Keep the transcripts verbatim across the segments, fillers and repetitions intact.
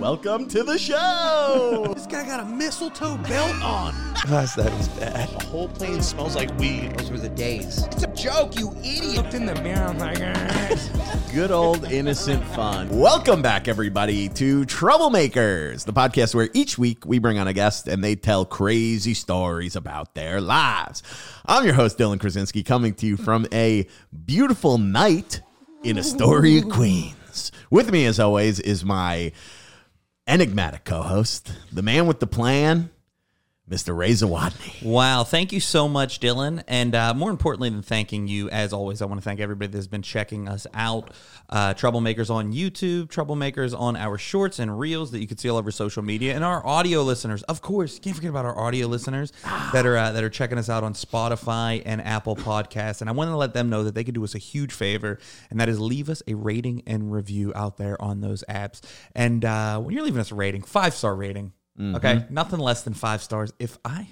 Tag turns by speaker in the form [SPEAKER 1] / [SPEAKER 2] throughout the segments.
[SPEAKER 1] Welcome to the show.
[SPEAKER 2] This guy got a mistletoe belt on.
[SPEAKER 3] Gosh, that is bad.
[SPEAKER 2] The whole plane smells like weed.
[SPEAKER 3] Those were the days.
[SPEAKER 2] It's a joke, you idiot. Looked in the mirror, I'm like,
[SPEAKER 1] Good old innocent fun. Welcome back, everybody, to Troublemakers, the podcast where each week we bring on a guest and they tell crazy stories about their lives. I'm your host, Dylan Krasinski, coming to you from a beautiful night in Astoria, Queens. With me, as always, is my enigmatic co-host, the man with the plan, Mister Ray Zawadny.
[SPEAKER 4] Wow. Thank you so much, Dylan. And uh, more importantly than thanking you, as always, I want to thank everybody that's been checking us out. Uh, Troublemakers on YouTube, Troublemakers on our shorts and reels that you can see all over social media, and our audio listeners. Of course, can't forget about our audio listeners that are uh, that are checking us out on Spotify and Apple Podcasts. And I want to let them know that they could do us a huge favor, and that is leave us a rating and review out there on those apps. And uh, when you're leaving us a rating, five-star rating, mm-hmm. okay? Nothing less than five stars. If I...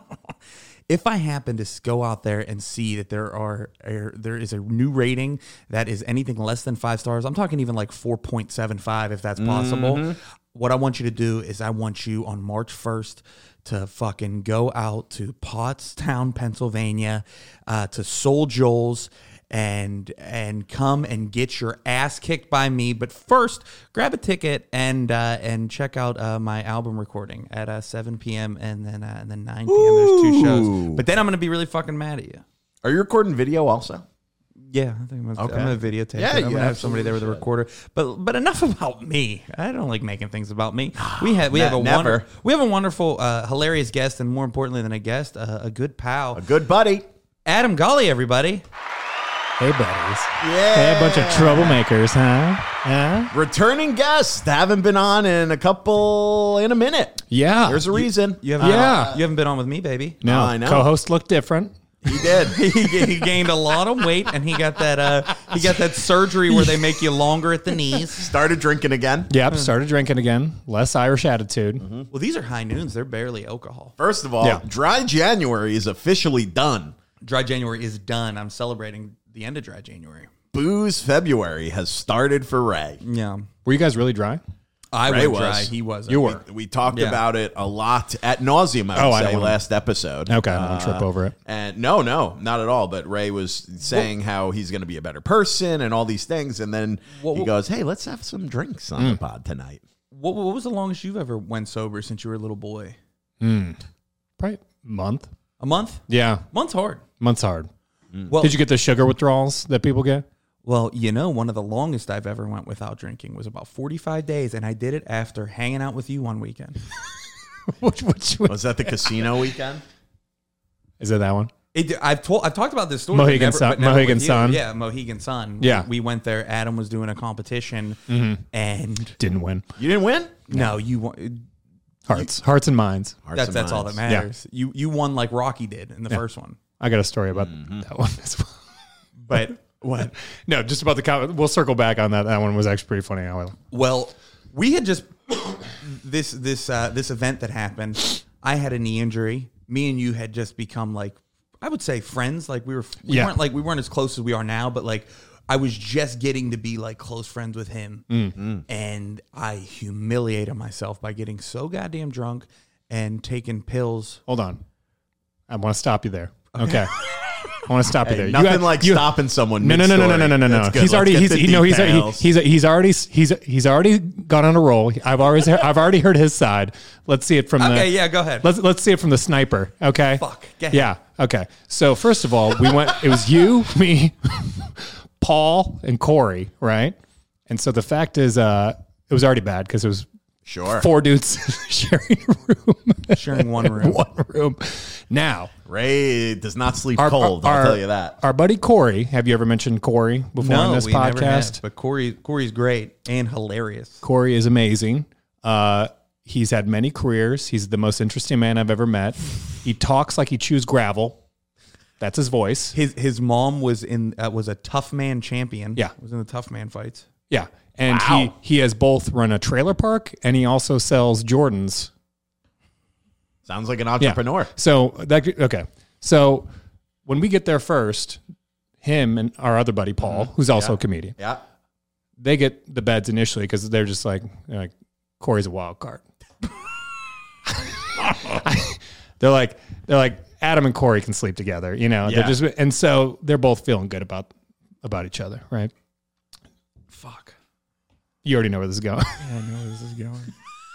[SPEAKER 4] If I happen to go out there and see that there are er, there is a new rating that is anything less than five stars, I'm talking even like four point seven five if that's possible. Mm-hmm. What I want you to do is I want you on March first to fucking go out to Pottstown, Pennsylvania, uh, to Soul Joel's, and and come and get your ass kicked by me. But first, grab a ticket and uh, and check out uh, my album recording at uh, seven p.m. and then uh, and then nine p.m. There's two shows. But then I'm gonna be really fucking mad at you.
[SPEAKER 1] Are you recording video also?
[SPEAKER 4] Yeah, I think I'm gonna,
[SPEAKER 1] okay.
[SPEAKER 4] I'm gonna videotape
[SPEAKER 1] yeah,
[SPEAKER 4] it. I'm
[SPEAKER 1] you
[SPEAKER 4] gonna have somebody there with a recorder. But but enough about me. I don't like making things about me. We have we have a
[SPEAKER 1] never.
[SPEAKER 4] Wonder, we have a wonderful, uh, hilarious guest, and more importantly than a guest, uh, a good pal,
[SPEAKER 1] a good buddy,
[SPEAKER 4] Adam Golly. Everybody.
[SPEAKER 5] Hey, buddies.
[SPEAKER 1] Yeah.
[SPEAKER 5] Hey, a bunch of troublemakers, huh? Yeah.
[SPEAKER 1] Returning guest. Haven't been on in a couple, in a minute.
[SPEAKER 5] Yeah.
[SPEAKER 1] There's a reason.
[SPEAKER 4] You haven't,
[SPEAKER 5] Yeah.
[SPEAKER 4] been on, you haven't been on with me, baby.
[SPEAKER 5] No,
[SPEAKER 1] Oh, I know.
[SPEAKER 5] co-host looked different.
[SPEAKER 1] He did.
[SPEAKER 4] he, he gained a lot of weight, and he got that uh, he got that surgery where they make you longer at the knees.
[SPEAKER 1] Started drinking again.
[SPEAKER 5] Yep, started drinking again. Less Irish attitude.
[SPEAKER 1] Mm-hmm.
[SPEAKER 4] Well, these are high noons. They're barely alcohol.
[SPEAKER 1] First of all,
[SPEAKER 5] Yeah.
[SPEAKER 1] dry January is officially done.
[SPEAKER 4] Dry January is done. I'm celebrating the end of dry January.
[SPEAKER 1] Booze February has started for Ray.
[SPEAKER 4] Yeah.
[SPEAKER 5] Were you guys really dry?
[SPEAKER 4] I
[SPEAKER 1] Ray
[SPEAKER 4] went dry.
[SPEAKER 1] was.
[SPEAKER 4] He wasn't.
[SPEAKER 5] You were.
[SPEAKER 1] We, we talked
[SPEAKER 4] Yeah.
[SPEAKER 1] about it a lot at nauseum, I would
[SPEAKER 5] Oh, I
[SPEAKER 1] say,
[SPEAKER 5] don't wanna-
[SPEAKER 1] last episode.
[SPEAKER 5] Okay, I don't want to trip over it.
[SPEAKER 1] And no, no, not at all. But Ray was saying how he's going to be a better person and all these things. And then
[SPEAKER 4] Well,
[SPEAKER 1] he
[SPEAKER 4] well-
[SPEAKER 1] goes, hey, let's have some drinks on
[SPEAKER 5] Mm.
[SPEAKER 1] the pod tonight.
[SPEAKER 4] What, what was the longest you've ever went sober since you were a little boy?
[SPEAKER 5] Mm. Probably a month.
[SPEAKER 4] A month?
[SPEAKER 5] Yeah,
[SPEAKER 4] Month's hard.
[SPEAKER 5] month's hard.
[SPEAKER 4] Well,
[SPEAKER 5] Did you get the sugar withdrawals that people get?
[SPEAKER 4] Well, you know, one of the longest I've ever went without drinking was about forty-five days, and I did it after hanging out with you one weekend.
[SPEAKER 5] which, which, which,
[SPEAKER 1] Was that the casino weekend?
[SPEAKER 5] is it that one?
[SPEAKER 4] It, I've told, I've talked about this story.
[SPEAKER 5] Mohegan
[SPEAKER 4] but never,
[SPEAKER 5] Sun-
[SPEAKER 4] but never
[SPEAKER 5] Mohegan
[SPEAKER 4] with you.
[SPEAKER 5] Sun.
[SPEAKER 4] Yeah, Mohegan Sun.
[SPEAKER 5] Yeah.
[SPEAKER 4] we went there. Adam was doing a competition,
[SPEAKER 5] Mm-hmm.
[SPEAKER 4] and
[SPEAKER 5] Didn't win.
[SPEAKER 1] You didn't win?
[SPEAKER 4] no, you won.
[SPEAKER 5] Hearts, hearts and minds.
[SPEAKER 1] Hearts
[SPEAKER 4] That's
[SPEAKER 1] and
[SPEAKER 4] that's all that
[SPEAKER 1] minds.
[SPEAKER 4] matters. You you won like Rocky did in the
[SPEAKER 5] Yeah.
[SPEAKER 4] first one.
[SPEAKER 5] I got a story about
[SPEAKER 1] Mm-hmm.
[SPEAKER 5] that one as well.
[SPEAKER 4] But what?
[SPEAKER 5] No, just about the co- we'll circle back on that. That one was actually pretty funny. I will.
[SPEAKER 4] Well, we had just this this uh, this event that happened. I had a knee injury. Me and you had just become like, I would say friends. Like we were, we
[SPEAKER 5] Yeah.
[SPEAKER 4] weren't like we weren't as close as we are now, but like I was just getting to be like close friends with him,
[SPEAKER 5] Mm-hmm.
[SPEAKER 4] and I humiliated myself by getting so goddamn drunk and taking pills.
[SPEAKER 5] Hold on. I want to stop you there. Okay. I want to stop you there. You
[SPEAKER 1] Nothing
[SPEAKER 5] got-
[SPEAKER 1] like
[SPEAKER 5] you-
[SPEAKER 1] stopping someone.
[SPEAKER 5] No, no, no, no, no,
[SPEAKER 1] mid-story.
[SPEAKER 5] no, no, no,
[SPEAKER 1] That's
[SPEAKER 5] no.
[SPEAKER 1] good.
[SPEAKER 5] He's
[SPEAKER 1] Let's
[SPEAKER 5] already
[SPEAKER 1] get
[SPEAKER 5] he's
[SPEAKER 1] the
[SPEAKER 5] he, no he's
[SPEAKER 1] details.
[SPEAKER 5] he's he's already he's he's already gone on a roll. I've always I've already heard his side. Let's see it from the
[SPEAKER 4] Okay, yeah, go ahead.
[SPEAKER 5] Let's let's see it from the sniper. Okay.
[SPEAKER 4] Fuck. Go ahead.
[SPEAKER 5] Yeah. Okay. So first of all, we went. It was you, me, Paul, and Corey, right? And so the fact is, uh, it was already bad because it was
[SPEAKER 1] Sure.
[SPEAKER 5] four dudes sharing a room.
[SPEAKER 4] Sharing one room.
[SPEAKER 5] one room. Now,
[SPEAKER 1] Ray does not sleep
[SPEAKER 5] Our-
[SPEAKER 1] cold,
[SPEAKER 5] our-
[SPEAKER 1] I'll tell you that.
[SPEAKER 5] our buddy Corey, have you ever mentioned Corey before
[SPEAKER 4] No,
[SPEAKER 5] on this
[SPEAKER 4] we never
[SPEAKER 5] podcast?
[SPEAKER 4] have, but Corey Corey's great and hilarious.
[SPEAKER 5] Corey is amazing. Uh, he's had many careers. He's the most interesting man I've ever met. He talks like he chews gravel. That's his voice.
[SPEAKER 4] His his mom was in uh, was a tough man champion.
[SPEAKER 5] Yeah.
[SPEAKER 4] was in the tough man fights.
[SPEAKER 5] Yeah. And
[SPEAKER 1] Wow.
[SPEAKER 5] he, he has both run a trailer park and he also sells Jordans.
[SPEAKER 1] Sounds like an
[SPEAKER 5] Yeah.
[SPEAKER 1] entrepreneur.
[SPEAKER 5] So that okay. So when we get there first, him and our other buddy Paul, who's also
[SPEAKER 1] Yeah.
[SPEAKER 5] a comedian,
[SPEAKER 1] Yeah.
[SPEAKER 5] they get the beds initially because they're just like, they're like, Corey's a wild card. they're like they're like Adam and Corey can sleep together, you know.
[SPEAKER 1] Yeah.
[SPEAKER 5] They're just and so they're both feeling good about about each other, right?
[SPEAKER 4] Fuck.
[SPEAKER 5] You already know where this is going.
[SPEAKER 4] Yeah, I know where this is going.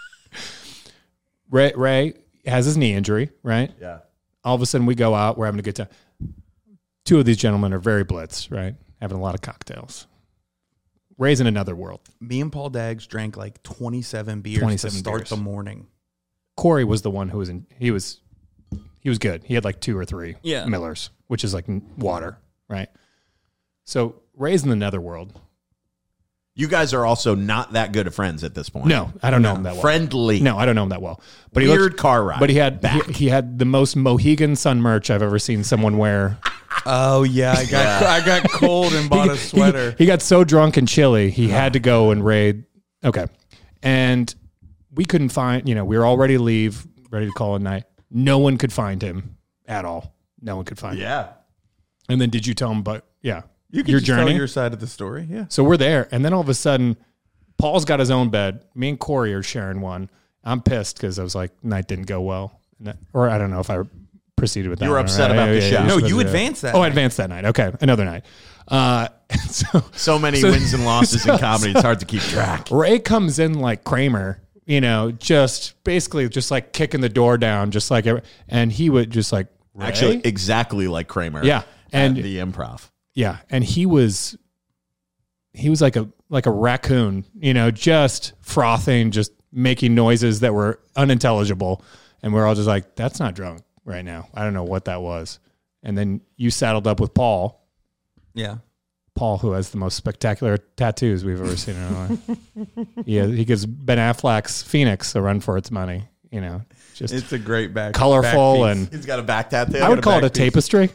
[SPEAKER 5] Ray Ray has his knee injury, right?
[SPEAKER 1] Yeah.
[SPEAKER 5] All of a sudden we go out, we're having a good time. Two of these gentlemen are very blitz, right? Having a lot of cocktails. Ray's in another world.
[SPEAKER 4] Me and Paul Daggs drank like twenty-seven beers
[SPEAKER 5] twenty-seven
[SPEAKER 4] to start
[SPEAKER 5] beers.
[SPEAKER 4] the morning.
[SPEAKER 5] Corey was the one who was in, he was, he was good. He had like two or three
[SPEAKER 4] Yeah.
[SPEAKER 5] Millers, which is like water, right? So Ray's in the netherworld.
[SPEAKER 1] You guys are also not that good of friends at this point.
[SPEAKER 5] No, I don't know him that well.
[SPEAKER 1] Friendly.
[SPEAKER 5] No, I don't know him that well. But he
[SPEAKER 1] Weird
[SPEAKER 5] looked,
[SPEAKER 1] car ride.
[SPEAKER 5] But he had
[SPEAKER 1] back.
[SPEAKER 5] he, he had the most Mohegan Sun merch I've ever seen someone wear.
[SPEAKER 4] Oh yeah, I got I got cold and bought a sweater.
[SPEAKER 5] He, he got so drunk and chilly, he had to go and raid. Okay. And we couldn't find, you know, we were all ready to leave, ready to call it night. No one could find him at all. No one could find him.
[SPEAKER 1] Yeah.
[SPEAKER 5] And then did you tell him about, yeah,
[SPEAKER 4] You can
[SPEAKER 5] your
[SPEAKER 4] just
[SPEAKER 5] journey?
[SPEAKER 4] tell your side of the story. Yeah.
[SPEAKER 5] So we're there. And then all of a sudden, Paul's got his own bed. Me and Corey are sharing one. I'm pissed because I was like, night didn't go well. And that- Or I don't know if I proceeded with that.
[SPEAKER 1] You were
[SPEAKER 5] one,
[SPEAKER 1] upset
[SPEAKER 5] right?
[SPEAKER 1] about the show.
[SPEAKER 4] No,
[SPEAKER 5] supposed
[SPEAKER 4] you
[SPEAKER 5] to-
[SPEAKER 4] advanced that
[SPEAKER 5] Oh, I
[SPEAKER 4] night.
[SPEAKER 5] advanced that night. Okay. Another night. Uh, and so
[SPEAKER 1] So many
[SPEAKER 5] So-
[SPEAKER 1] wins and losses
[SPEAKER 5] so-
[SPEAKER 1] in comedy. It's hard to keep track.
[SPEAKER 5] Ray comes in like Kramer, you know, just basically just like kicking the door down, just like, every- and he would just like, Ray?
[SPEAKER 1] Actually, exactly like Kramer.
[SPEAKER 5] Yeah. And
[SPEAKER 1] at the Improv.
[SPEAKER 5] yeah. And he was, he was like a, like a raccoon, you know, just frothing, just making noises that were unintelligible. And we're all just like, that's not drunk right now. I don't know what that was. And then you saddled up with Paul,
[SPEAKER 4] Yeah.
[SPEAKER 5] Paul, who has the most spectacular tattoos we've ever seen in our life. Yeah, he gives Ben Affleck's Phoenix a run for its money. You know, just
[SPEAKER 4] It's a great back.
[SPEAKER 5] colorful
[SPEAKER 4] back piece.
[SPEAKER 5] and
[SPEAKER 1] He's got a back tattoo.
[SPEAKER 5] I would call it a
[SPEAKER 4] back piece.
[SPEAKER 5] tapestry.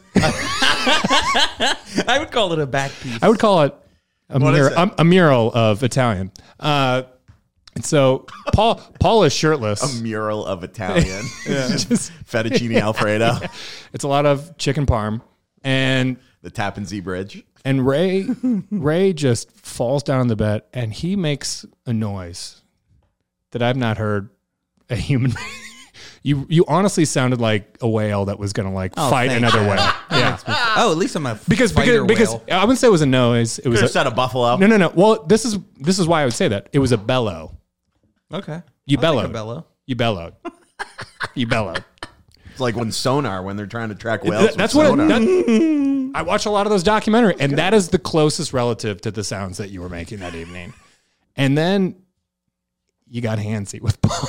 [SPEAKER 4] I would call it a back piece.
[SPEAKER 5] I would call it a,
[SPEAKER 1] What is
[SPEAKER 5] mur-
[SPEAKER 1] it?
[SPEAKER 5] a, a mural of Italian. Uh, and so Paul Paul is shirtless.
[SPEAKER 1] a mural of Italian. It's just
[SPEAKER 5] Just-
[SPEAKER 1] fettuccine Alfredo.
[SPEAKER 5] It's a lot of chicken parm, and
[SPEAKER 1] The Tappan Zee Bridge.
[SPEAKER 5] and Ray Ray just falls down on the bed, and he makes a noise that I've not heard a human. You you honestly sounded like a whale that was gonna like
[SPEAKER 4] Oh,
[SPEAKER 5] fight
[SPEAKER 4] thanks.
[SPEAKER 5] another whale. Yeah,
[SPEAKER 4] Oh, at least I'm a
[SPEAKER 5] because
[SPEAKER 4] fighter
[SPEAKER 5] because because
[SPEAKER 4] whale.
[SPEAKER 5] I wouldn't say it was a noise. It was
[SPEAKER 1] Could
[SPEAKER 5] a,
[SPEAKER 1] have said a buffalo.
[SPEAKER 5] no no no. Well, this is this is why I would say that it was a bellow.
[SPEAKER 4] Okay.
[SPEAKER 5] You
[SPEAKER 4] I'll take
[SPEAKER 5] bellowed.
[SPEAKER 4] a bellow.
[SPEAKER 5] You bellowed. You bellowed.
[SPEAKER 1] It's like when sonar, when they're trying to track whales.
[SPEAKER 5] Th-
[SPEAKER 1] with
[SPEAKER 5] that's what it,
[SPEAKER 1] sonar.
[SPEAKER 5] that, I watch a lot of those documentaries, and that is the closest relative to the sounds that you were making that evening. And then you got handsy with Paul.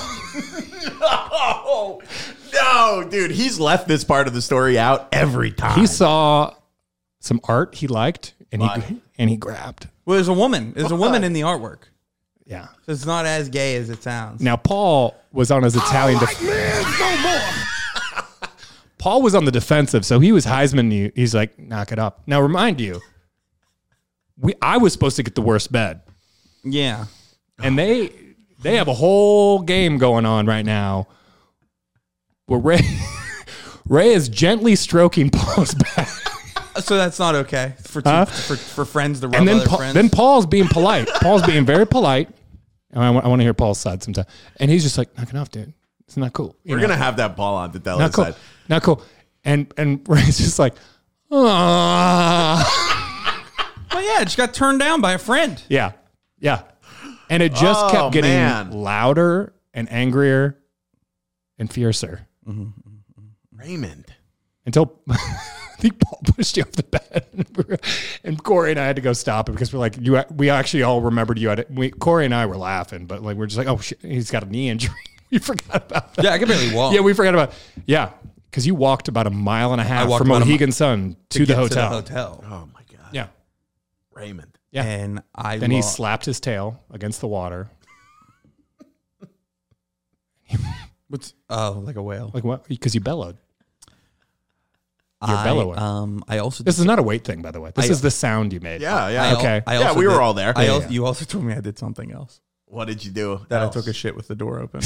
[SPEAKER 1] Oh, no, dude. He's left this part of the story out every time.
[SPEAKER 5] He saw some art he liked, and
[SPEAKER 1] Why?
[SPEAKER 5] he and he grabbed.
[SPEAKER 4] Well, there's a woman. There's a woman in the artwork.
[SPEAKER 5] Yeah.
[SPEAKER 4] So it's not as gay as it sounds.
[SPEAKER 5] Now Paul was on his Italian. def- Paul was on the defensive, so he was Heisman. He- He's like, knock it up. Now remind you, we I was supposed to get the worst bed,
[SPEAKER 4] Yeah.
[SPEAKER 5] and they they have a whole game going on right now where Ray Ray is gently stroking Paul's back.
[SPEAKER 4] So that's not okay for two,
[SPEAKER 5] Huh?
[SPEAKER 4] for, for friends to rub
[SPEAKER 5] And then,
[SPEAKER 4] other
[SPEAKER 5] Paul,
[SPEAKER 4] friends.
[SPEAKER 5] then Paul's being polite. Paul's being very polite. And I want, I want to hear Paul's side sometime. And he's just like, knock it off, dude. It's not cool. You
[SPEAKER 1] We're
[SPEAKER 5] know?
[SPEAKER 1] going to have that Paul on to tell
[SPEAKER 5] Not
[SPEAKER 1] us
[SPEAKER 5] cool.
[SPEAKER 1] that.
[SPEAKER 5] Not cool. And and Ray's just like, ah.
[SPEAKER 4] well, yeah, it just got turned down by a friend.
[SPEAKER 5] Yeah. Yeah. And it just
[SPEAKER 1] Oh,
[SPEAKER 5] kept getting
[SPEAKER 1] man.
[SPEAKER 5] louder and angrier and fiercer
[SPEAKER 1] Raymond.
[SPEAKER 5] until I think Paul pushed you off the bed. And Corey and I had to go stop it because we're like, you. We actually all remembered you had it. We, Corey and I were laughing, but like we're just like, oh shit, he's got a knee injury. We forgot about that.
[SPEAKER 4] Yeah, I can barely walk.
[SPEAKER 5] Yeah, we forgot about. Yeah, because you walked about a mile and a half
[SPEAKER 4] walked
[SPEAKER 5] from
[SPEAKER 4] about a mi-
[SPEAKER 5] Mohegan Sun to, the
[SPEAKER 4] get
[SPEAKER 5] hotel.
[SPEAKER 4] To the hotel.
[SPEAKER 1] Oh, my God.
[SPEAKER 5] Yeah,
[SPEAKER 1] Raymond.
[SPEAKER 5] yeah.
[SPEAKER 4] And I
[SPEAKER 5] Then he
[SPEAKER 4] lo-
[SPEAKER 5] slapped his tail against the water.
[SPEAKER 4] What's oh like a whale?
[SPEAKER 5] Like what? Because you bellowed. You're
[SPEAKER 4] I,
[SPEAKER 5] bellowing.
[SPEAKER 4] Um, I also
[SPEAKER 5] This is not a weight thing, by the way. This
[SPEAKER 4] I-
[SPEAKER 5] is the sound you made.
[SPEAKER 1] Yeah, yeah.
[SPEAKER 4] I al-
[SPEAKER 5] okay.
[SPEAKER 4] I
[SPEAKER 1] Yeah,
[SPEAKER 4] also
[SPEAKER 1] we were
[SPEAKER 4] did-
[SPEAKER 1] all there.
[SPEAKER 4] I
[SPEAKER 1] Yeah,
[SPEAKER 4] also,
[SPEAKER 1] yeah.
[SPEAKER 4] You also told me I did something else.
[SPEAKER 1] What did you do?
[SPEAKER 4] That
[SPEAKER 1] else?
[SPEAKER 4] I took a shit with the door open.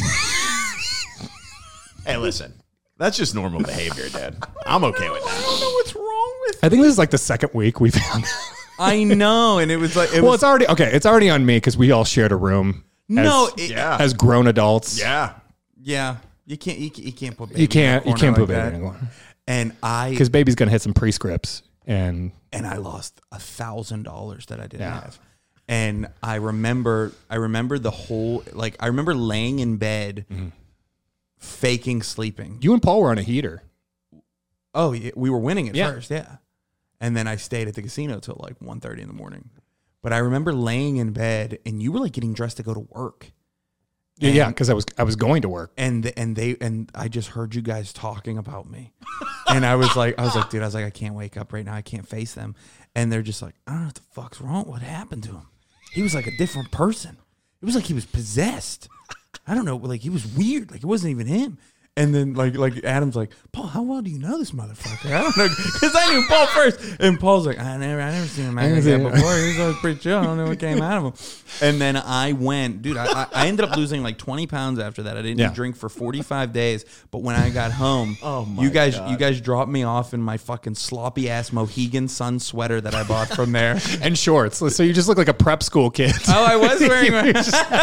[SPEAKER 1] Hey, listen. That's just normal behavior, dude. I'm okay with that.
[SPEAKER 4] I don't know what's wrong with.
[SPEAKER 5] I think this is like the second week we found.
[SPEAKER 4] I know, and it was like it
[SPEAKER 5] well,
[SPEAKER 4] was.
[SPEAKER 5] it's already okay. It's already on me because we all shared a room.
[SPEAKER 4] No,
[SPEAKER 5] as,
[SPEAKER 4] it-
[SPEAKER 1] Yeah.
[SPEAKER 5] as grown adults.
[SPEAKER 1] Yeah.
[SPEAKER 4] Yeah, you can't. You, can't- you can't put. Baby
[SPEAKER 5] You can't.
[SPEAKER 4] In
[SPEAKER 5] You
[SPEAKER 4] a
[SPEAKER 5] can't
[SPEAKER 4] corner
[SPEAKER 5] put
[SPEAKER 4] like
[SPEAKER 5] baby
[SPEAKER 4] that.
[SPEAKER 5] in a corner
[SPEAKER 4] And I
[SPEAKER 5] because baby's gonna hit some prescripts and
[SPEAKER 4] and I lost a thousand dollars that I didn't
[SPEAKER 5] Yeah.
[SPEAKER 4] have. And I remember, I remember the whole like I remember laying in bed,
[SPEAKER 5] Mm-hmm.
[SPEAKER 4] faking sleeping.
[SPEAKER 5] you and Paul were on a heater.
[SPEAKER 4] Oh, yeah, we were winning at
[SPEAKER 5] Yeah.
[SPEAKER 4] first, yeah. And then I stayed at the casino till like one thirty in the morning. But I remember laying in bed, and you were like getting dressed to go to work.
[SPEAKER 5] Yeah, yeah, because I was I was going to work.
[SPEAKER 4] and and they and I just heard you guys talking about me, and I was like, I was like, dude, I was like, I can't wake up right now. I can't face them, and they're just like, I don't know what the fuck's wrong. What happened to him? He was like a different person. It was like he was possessed. I don't know, like he was weird. Like it wasn't even him. And then like like Adam's like, Paul, how well do you know this motherfucker? I don't know, because I knew Paul first. And Paul's like, I never I never seen him act like that before. He was always pretty chill. I don't know what came out of him. And then I went, dude. I, I I ended up losing like twenty pounds after that. I didn't
[SPEAKER 5] Yeah.
[SPEAKER 4] drink for forty-five days. But when I got home,
[SPEAKER 1] Oh my
[SPEAKER 4] you guys
[SPEAKER 1] God.
[SPEAKER 4] you guys dropped me off in my fucking sloppy ass Mohegan Sun sweater that I bought from there.
[SPEAKER 5] And shorts. So you just look like a prep school kid.
[SPEAKER 4] Oh, I was wearing my.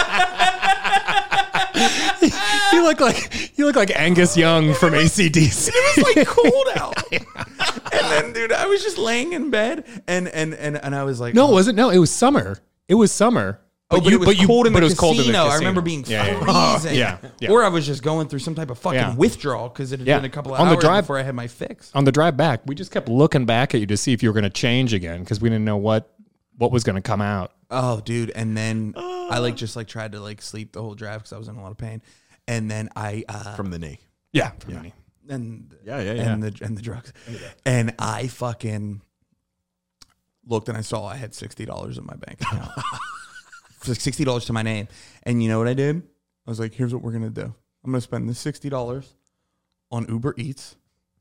[SPEAKER 5] You look like you look like Angus Young from A C D C.
[SPEAKER 4] It was like cold out. And then, dude, I was just laying in bed, and and and, and I was like,
[SPEAKER 5] No,
[SPEAKER 4] oh.
[SPEAKER 5] it wasn't. No, it was summer. It was summer.
[SPEAKER 4] Oh, but, it was cold in the
[SPEAKER 5] but it was
[SPEAKER 4] casino.
[SPEAKER 5] cold in the
[SPEAKER 4] I
[SPEAKER 5] casino.
[SPEAKER 4] remember being
[SPEAKER 5] Yeah, yeah.
[SPEAKER 4] freezing.
[SPEAKER 5] Yeah, yeah.
[SPEAKER 4] Or I was just going through some type of fucking
[SPEAKER 5] Yeah.
[SPEAKER 4] withdrawal because it had
[SPEAKER 5] Yeah.
[SPEAKER 4] been a couple of
[SPEAKER 5] On the
[SPEAKER 4] hours
[SPEAKER 5] drive-
[SPEAKER 4] before I had my fix.
[SPEAKER 5] On the drive back, we just kept looking back at you to see if you were going to change again because we didn't know what what was going to come out.
[SPEAKER 4] Oh, dude. And then I like just like tried to like sleep the whole drive because I was in a lot of pain. And then I uh
[SPEAKER 1] From the knee.
[SPEAKER 5] Yeah,
[SPEAKER 4] and
[SPEAKER 1] Yeah, yeah, yeah.
[SPEAKER 4] and the and the drugs. And I fucking looked and I saw I had sixty dollars in my bank account. sixty dollars to my name. And you know what I did? I was like, here's what we're gonna do. I'm gonna spend this sixty dollars on Uber Eats,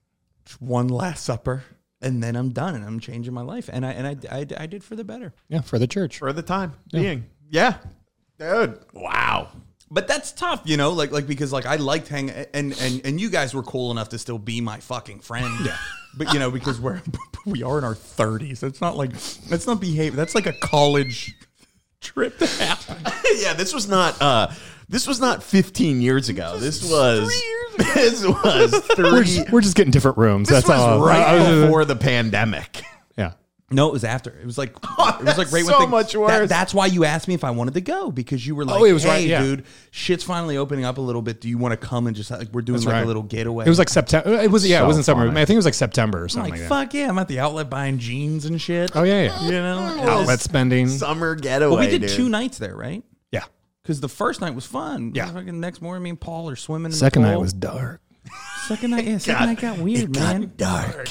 [SPEAKER 4] one last supper, and then I'm done and I'm changing my life. And I and I I, I did for the better.
[SPEAKER 5] yeah, for the church.
[SPEAKER 1] For the time being. Yeah. Dude. Wow.
[SPEAKER 4] But that's tough, you know, like like because like I liked hanging and and and you guys were cool enough to still be my fucking friend. Yeah. But you know, because we're we are in our thirties. It's not like that's not behavior. That's like a college trip to happen.
[SPEAKER 1] Yeah, this was not uh this was not fifteen years ago. This was
[SPEAKER 4] three years
[SPEAKER 1] This was
[SPEAKER 5] We're
[SPEAKER 1] three
[SPEAKER 5] just, we're just getting different rooms.
[SPEAKER 1] This
[SPEAKER 5] That's
[SPEAKER 1] was
[SPEAKER 5] all.
[SPEAKER 1] right
[SPEAKER 5] I was just-
[SPEAKER 1] before the pandemic.
[SPEAKER 5] yeah.
[SPEAKER 4] No, it was after. It was like it was like
[SPEAKER 1] that's
[SPEAKER 4] right when
[SPEAKER 1] so
[SPEAKER 4] things-
[SPEAKER 1] much
[SPEAKER 4] that-
[SPEAKER 1] worse.
[SPEAKER 4] that's why you asked me if I wanted to go because you were like,
[SPEAKER 5] Oh, it was
[SPEAKER 4] "Hey,
[SPEAKER 5] right, yeah.
[SPEAKER 4] dude, shit's finally opening up a little bit. Do you want to come and just like we're doing
[SPEAKER 5] That's
[SPEAKER 4] like
[SPEAKER 5] right.
[SPEAKER 4] a little getaway?"
[SPEAKER 5] It was like September. It was yeah.
[SPEAKER 1] So
[SPEAKER 5] it wasn't summer.
[SPEAKER 1] funny.
[SPEAKER 5] I think it was like September or
[SPEAKER 4] I'm
[SPEAKER 5] something
[SPEAKER 4] like,
[SPEAKER 5] like, that.
[SPEAKER 4] fuck yeah, I'm at the outlet buying jeans and shit.
[SPEAKER 5] Oh yeah, yeah.
[SPEAKER 4] You know,
[SPEAKER 5] Outlet spending.
[SPEAKER 1] Summer getaway.
[SPEAKER 4] well, we did
[SPEAKER 1] dude.
[SPEAKER 4] two nights there, right?
[SPEAKER 5] Yeah.
[SPEAKER 4] Because the first night was fun.
[SPEAKER 5] Yeah.
[SPEAKER 4] Fucking next morning, me and Paul are swimming. In
[SPEAKER 5] Second
[SPEAKER 4] the
[SPEAKER 5] night
[SPEAKER 4] pool.
[SPEAKER 5] was dark.
[SPEAKER 4] second night. Yeah, second
[SPEAKER 1] got-
[SPEAKER 4] night got weird,
[SPEAKER 1] it got
[SPEAKER 4] man.
[SPEAKER 1] dark.